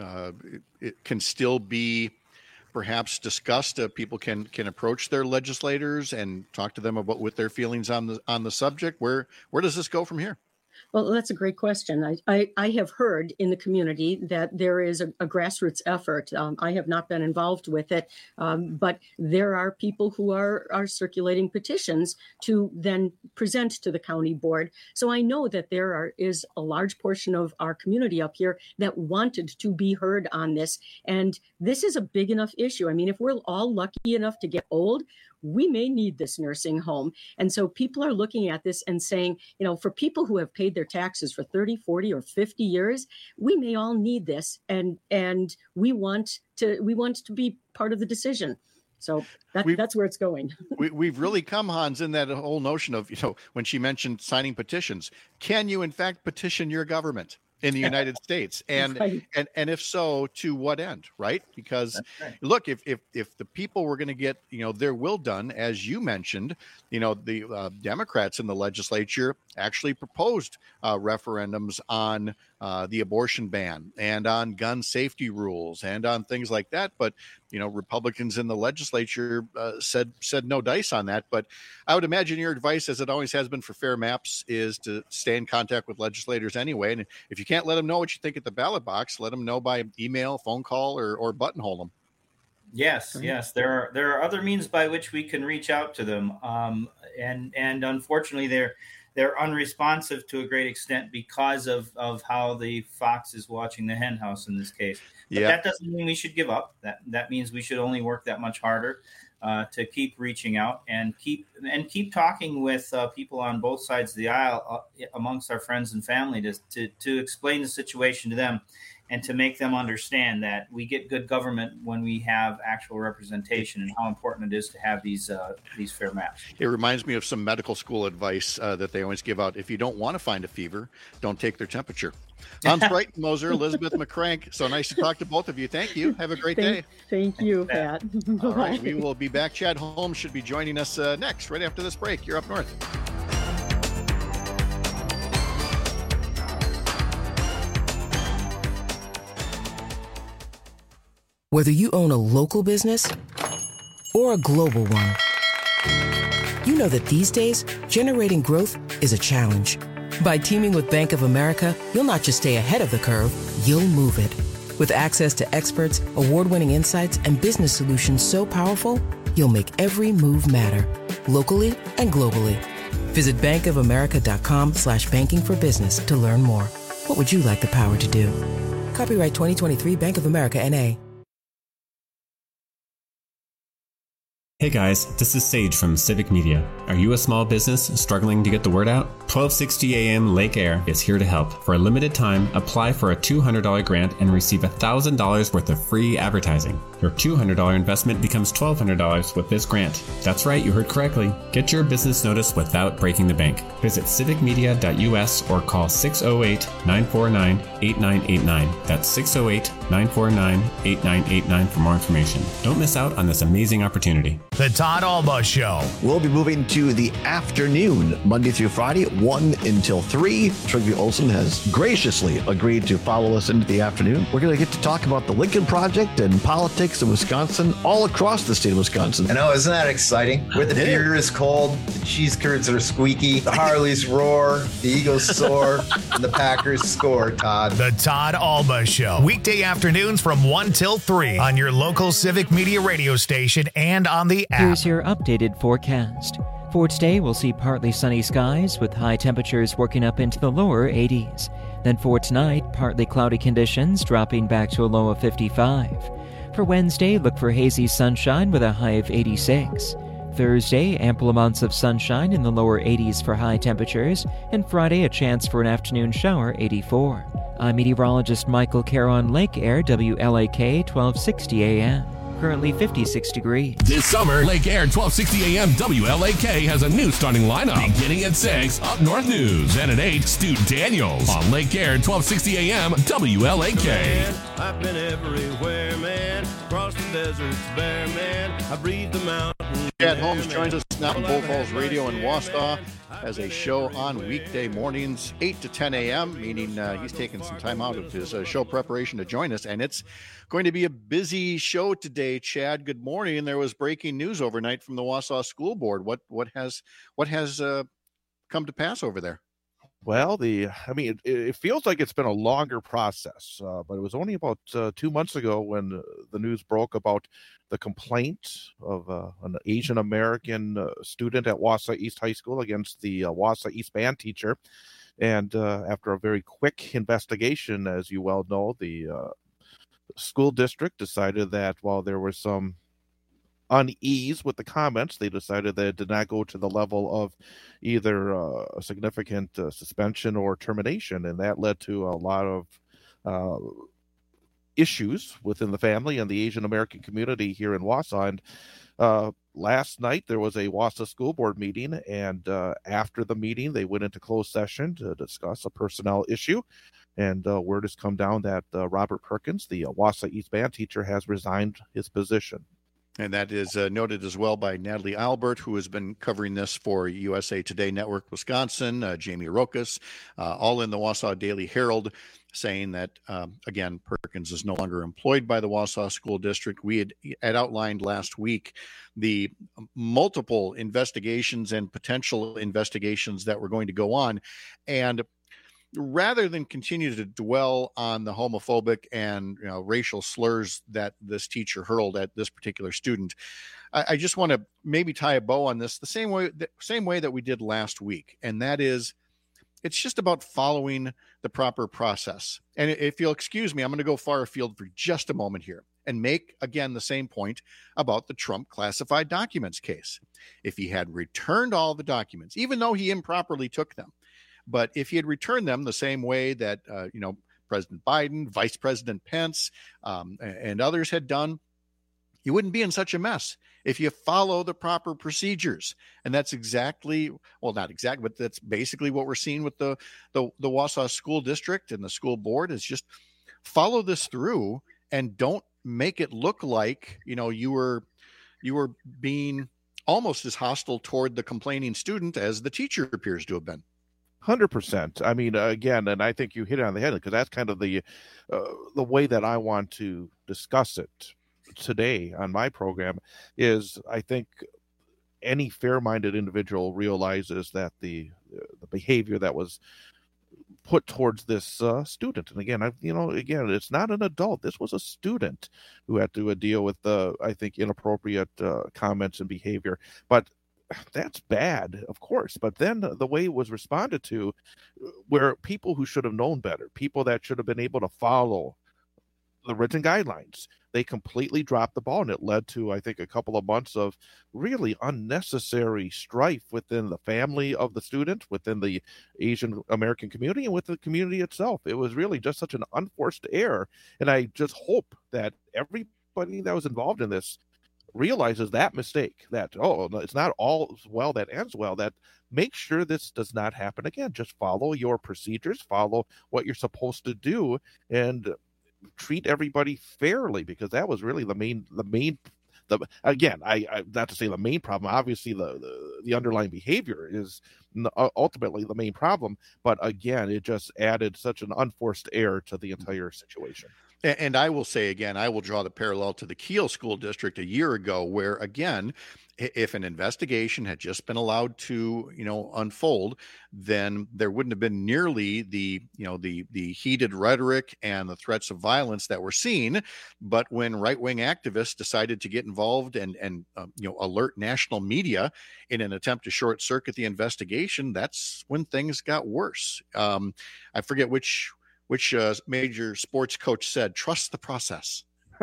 [SPEAKER 20] it can still be perhaps discussed? People can approach their legislators and talk to them about what their feelings on the subject. Where does this go from here?
[SPEAKER 5] Well, that's a great question. I have heard in the community that there is a grassroots effort. I have not been involved with it, but there are people who are circulating petitions to then present to the county board. So I know that there is a large portion of our community up here that wanted to be heard on this. And this is a big enough issue. I mean, if we're all lucky enough to get old, we may need this nursing home. And so people are looking at this and saying, for people who have paid their taxes for 30, 40, or 50 years, we may all need this. And we want to be part of the decision. So that's where it's going.
[SPEAKER 20] We've really come, Hans, in that whole notion of, when she mentioned signing petitions, can you in fact petition your government in the United States? And and if so, to what end, right? Because look, if the people were going to get, their will done, as you mentioned, the Democrats in the legislature actually proposed referendums on the abortion ban and on gun safety rules and on things like that. But, Republicans in the legislature said no dice on that. But I would imagine your advice, as it always has been for fair maps, is to stay in contact with legislators anyway. And if you can't let them know what you think at the ballot box, let them know by email, phone call, or buttonhole them.
[SPEAKER 29] Yes. There are other means by which we can reach out to them. And unfortunately, they're unresponsive to a great extent because of how the fox is watching the hen house in this case. But that doesn't mean we should give up. That means we should only work that much harder to keep reaching out and keep talking with people on both sides of the aisle amongst our friends and family to explain the situation to them and to make them understand that we get good government when we have actual representation and how important it is to have these fair maps.
[SPEAKER 20] It reminds me of some medical school advice that they always give out. If you don't want to find a fever, don't take their temperature. Hans Breitenmoser, Elizabeth McCrank, so nice to talk to both of you. Thank you. Have a great day.
[SPEAKER 5] Thank you, Pat.
[SPEAKER 20] All right, we will be back. Chad Holmes should be joining us next, right after this break. You're up north.
[SPEAKER 3] Whether you own a local business or a global one, you know that these days, generating growth is a challenge. By teaming with Bank of America, you'll not just stay ahead of the curve, you'll move it. With access to experts, award-winning insights, and business solutions so powerful, you'll make every move matter, locally and globally. Visit bankofamerica.com/banking for business to learn more. What would you like the power to do? Copyright 2023 Bank of America, N.A.
[SPEAKER 10] Hey guys, this is Sage from Civic Media. Are you a small business struggling to get the word out? 1260 AM Lake Air is here to help. For a limited time, apply for a $200 grant and receive $1,000 worth of free advertising. Your $200 investment becomes $1,200 with this grant. That's right, you heard correctly. Get your business notice without breaking the bank. Visit civicmedia.us or call 608-949-8989. That's 608-949-8989 for more information. Don't miss out on this amazing opportunity.
[SPEAKER 1] The Todd Alba Show.
[SPEAKER 7] We'll be moving to the afternoon, Monday through Friday, 1 until 3. Trygve Olsen has graciously agreed to follow us into the afternoon. We're going to get to talk about the Lincoln Project and politics in Wisconsin, all across the state of Wisconsin.
[SPEAKER 8] I know, isn't that exciting? Where the beer is cold, the cheese curds are squeaky, the Harleys roar, the Eagles soar, and the Packers score, Todd.
[SPEAKER 1] The Todd Alba Show. Weekday afternoons from 1 till 3 on your local Civic Media radio station and on the app.
[SPEAKER 11] Here's your updated forecast. For today, we'll see partly sunny skies with high temperatures working up into the lower 80s. Then for tonight, partly cloudy conditions dropping back to a low of 55. For Wednesday, look for hazy sunshine with a high of 86. Thursday, ample amounts of sunshine in the lower 80s for high temperatures. And Friday, a chance for an afternoon shower, 84. I'm meteorologist Michael Caron, Lake Air, WLAK 1260 AM. Currently 56 degrees.
[SPEAKER 6] This summer, Lake Air 1260 AM WLAK has a new starting lineup. Beginning at 6, Up North News. And at 8, Stu Daniels on Lake Air 1260 AM WLAK.
[SPEAKER 13] Man, I've been everywhere, man. Across the deserts bare, man. I breathe the mountain.
[SPEAKER 20] Chad Holmes joins us now on Bull Falls Radio in Wausau as a show on weekday mornings, 8 to 10 a.m., meaning he's taking some time out of his show preparation to join us, and it's going to be a busy show today. Chad, good morning. There was breaking news overnight from the Wausau School Board. What has come to pass over there?
[SPEAKER 14] Well, it feels like it's been a longer process, but it was only about 2 months ago when the news broke about the complaint of an Asian American student at Wausau East High School against the Wausau East band teacher. And after a very quick investigation, as you well know, the school district decided that while there was some unease with the comments, they decided that it did not go to the level of either a significant suspension or termination, and that led to a lot of issues within the family and the Asian American community here in Wausau. And last night there was a Wausau School Board meeting, and after the meeting they went into closed session to discuss a personnel issue, and word has come down that Robert Perkins, the Wausau East band teacher, has resigned his position.
[SPEAKER 20] And that is noted as well by Natalie Albert, who has been covering this for USA Today Network Wisconsin, Jamie Rokas, all in the Wausau Daily Herald, saying that, again, Perkins is no longer employed by the Wausau School District. We had outlined last week the multiple investigations and potential investigations that were going to go on. And rather than continue to dwell on the homophobic and racial slurs that this teacher hurled at this particular student, I just want to maybe tie a bow on this the same way that we did last week, and that is, it's just about following the proper process. And if you'll excuse me, I'm going to go far afield for just a moment here and make, again, the same point about the Trump classified documents case. If he had returned all the documents, even though he improperly took them, but if he had returned them the same way that, President Biden, Vice President Pence, and others had done, you wouldn't be in such a mess if you follow the proper procedures. And that's exactly, well, not exactly, but that's basically what we're seeing with the Wausau School District and the school board, is just follow this through and don't make it look like, you were being almost as hostile toward the complaining student as the teacher appears to have been.
[SPEAKER 14] 100%. I mean, again, and I think you hit it on the head, because that's kind of the way that I want to discuss it today on my program is, I think any fair-minded individual realizes that the behavior that was put towards this student, and again, it's not an adult. This was a student who had to deal with I think, inappropriate comments and behavior. But that's bad, of course. But then the way it was responded to, where people who should have known better, people that should have been able to follow the written guidelines. They completely dropped the ball, and it led to, I think, a couple of months of really unnecessary strife within the family of the student, within the Asian American community, and with the community itself. It was really just such an unforced error, and I just hope that everybody that was involved in this realizes that mistake, that, oh, it's not all well that ends well, that make sure this does not happen again. Just follow your procedures, follow what you're supposed to do, and treat everybody fairly, because that was really again, I not to say the main problem. Obviously, the underlying behavior is ultimately the main problem, but again, it just added such an unforced error to the entire situation.
[SPEAKER 20] And I will say again, I will draw the parallel to the Kiel School District a year ago, where again, if an investigation had just been allowed to, unfold, then there wouldn't have been nearly the heated rhetoric and the threats of violence that we're seeing. But when right-wing activists decided to get involved and alert national media in an attempt to short circuit the investigation, that's when things got worse. I forget which major sports coach said, trust the process.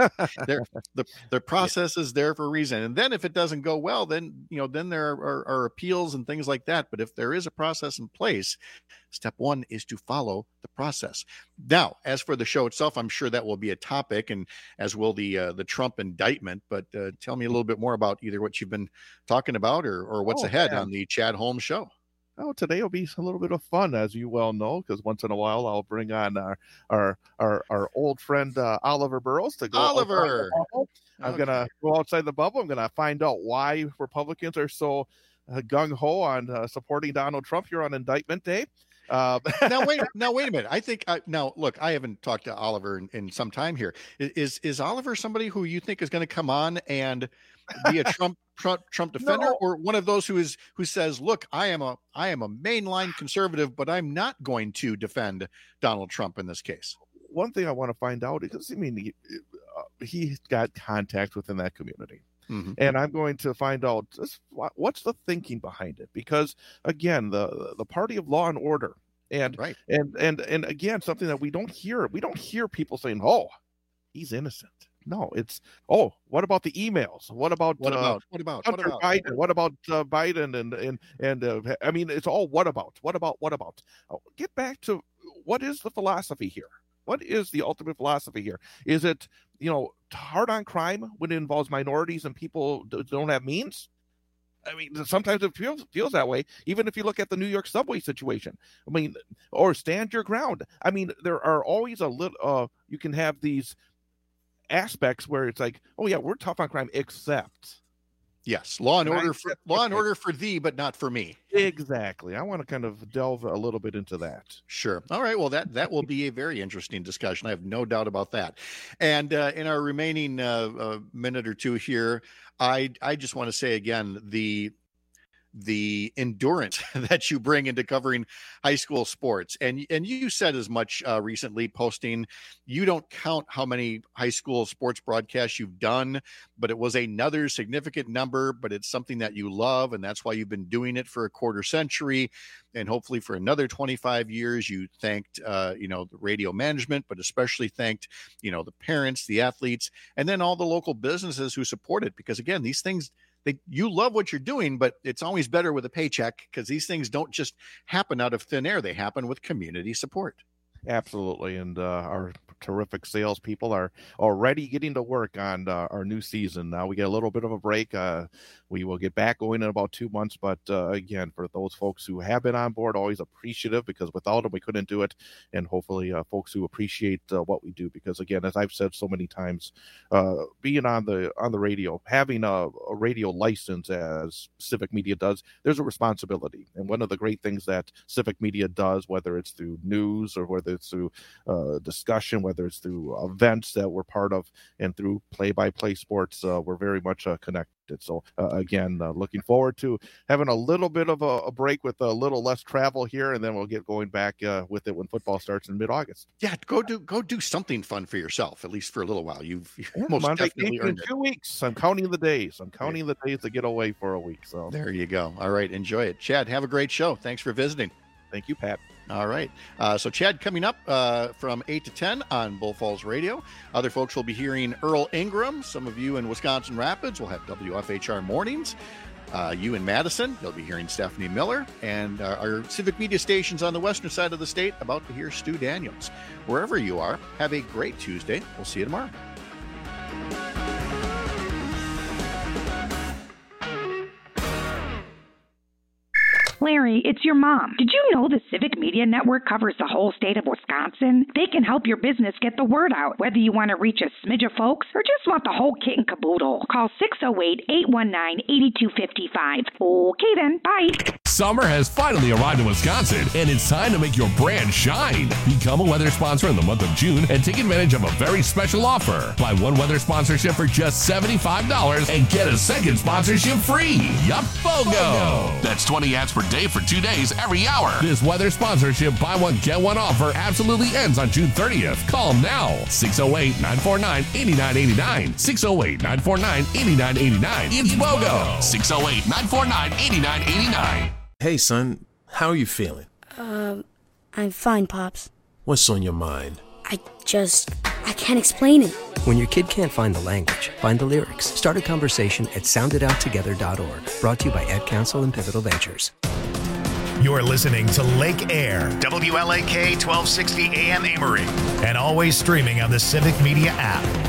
[SPEAKER 20] The process is there for a reason. And then if it doesn't go well, then there are appeals and things like that. But if there is a process in place, step one is to follow the process. Now, as for the show itself, I'm sure that will be a topic, and as will the Trump indictment. But tell me a little bit more about either what you've been talking about or what's ahead on the Chad Holmes Show.
[SPEAKER 14] Oh, today will be a little bit of fun, as you well know, because once in a while I'll bring on our old friend Oliver Burrows to go.
[SPEAKER 20] Oliver,
[SPEAKER 14] I'm gonna go outside the bubble. I'm gonna find out why Republicans are so gung ho on supporting Donald Trump here on Indictment Day.
[SPEAKER 20] Now wait a minute. I think now look, I haven't talked to Oliver in some time here. Is Oliver somebody who you think is going to come on and be a Trump defender,
[SPEAKER 14] No.
[SPEAKER 20] or one of those who says, look, I am a mainline conservative, but I'm not going to defend Donald Trump in this case?
[SPEAKER 14] One thing I want to find out is, he got contact within that community. Mm-hmm. And I'm going to find out what's the thinking behind it, because again, the party of law and order, and
[SPEAKER 20] right.
[SPEAKER 14] and again, something that we don't hear people saying, oh, he's innocent. No, it's, oh, what about the emails? What about Hunter Biden? What about Biden and I mean, it's all what about? Oh, get back to what is the philosophy here? What is the ultimate philosophy here? Is it, hard on crime when it involves minorities and people don't have means? I mean, sometimes it feels that way. Even if you look at the New York subway situation, I mean, or stand your ground. I mean, there are always you can have these aspects where it's like, oh yeah, we're tough on crime, except
[SPEAKER 20] yes, law and order for thee, but not for me.
[SPEAKER 14] Exactly. I want to kind of delve a little bit into that.
[SPEAKER 20] Sure. All right. Well, that will be a very interesting discussion. I have no doubt about that. And in our remaining minute or two here, I just want to say again, the endurance that you bring into covering high school sports. And you said as much recently, posting, you don't count how many high school sports broadcasts you've done, but it was another significant number, but it's something that you love. And that's why you've been doing it for a quarter century. And hopefully for another 25 years, you thanked, the radio management, but especially thanked, the parents, the athletes, and then all the local businesses who support it. Because again, these things, you love what you're doing, but it's always better with a paycheck, because these things don't just happen out of thin air. They happen with community support.
[SPEAKER 14] Absolutely. And our terrific salespeople are already getting to work on our new season. Now we get a little bit of a break. We will get back going in about 2 months. But again, for those folks who have been on board, always appreciative, because without them, we couldn't do it. And hopefully folks who appreciate what we do, because again, as I've said so many times, being on the radio, having a radio license as Civic Media does, there's a responsibility. And one of the great things that Civic Media does, whether it's through news or whether it's through discussion, whether it's through events that we're part of, and through play-by-play sports, we're very much connected. So again, looking forward to having a little bit of a break with a little less travel here, and then we'll get going back with it when football starts in mid-August.
[SPEAKER 20] Yeah, go do something fun for yourself, at least for a little while. You've most definitely earned it.
[SPEAKER 14] 2 weeks. I'm counting the days. To get away for a week. So
[SPEAKER 20] there you go. All right, enjoy it. Chad, have a great show. Thanks for visiting.
[SPEAKER 14] Thank you, Pat.
[SPEAKER 20] All right. So Chad coming up from 8 to 10 on Bull Falls Radio. Other folks will be hearing Earl Ingram. Some of you in Wisconsin Rapids will have WFHR mornings. You in Madison, you'll be hearing Stephanie Miller. And our civic media stations on the western side of the state about to hear Stu Daniels. Wherever you are, have a great Tuesday. We'll see you tomorrow.
[SPEAKER 2] Larry, it's your mom. Did you know the Civic Media Network covers the whole state of Wisconsin? They can help your business get the word out, whether you want to reach a smidge of folks or just want the whole kit and caboodle. Call 608-819-8255. Okay then, bye.
[SPEAKER 6] Summer has finally arrived in Wisconsin, and it's time to make your brand shine. Become a weather sponsor in the month of June and take advantage of a very special offer. Buy one weather sponsorship for just $75 and get a second sponsorship free. Yup, BOGO! That's 20 ads per day for 2 days every hour. This weather sponsorship buy one, get one offer absolutely ends on June 30th. Call them now. 608-949-8989. 608-949-8989. It's BOGO. 608-949-8989.
[SPEAKER 9] Hey, son, how are you feeling?
[SPEAKER 15] I'm fine, Pops.
[SPEAKER 9] What's on your mind?
[SPEAKER 15] I can't explain it.
[SPEAKER 16] When your kid can't find the language, find the lyrics. Start a conversation at sounditouttogether.org. Brought to you by Ad Council and Pivotal Ventures.
[SPEAKER 1] You're listening to Lake Air, WLAK 1260 AM Amory, and always streaming on the Civic Media app.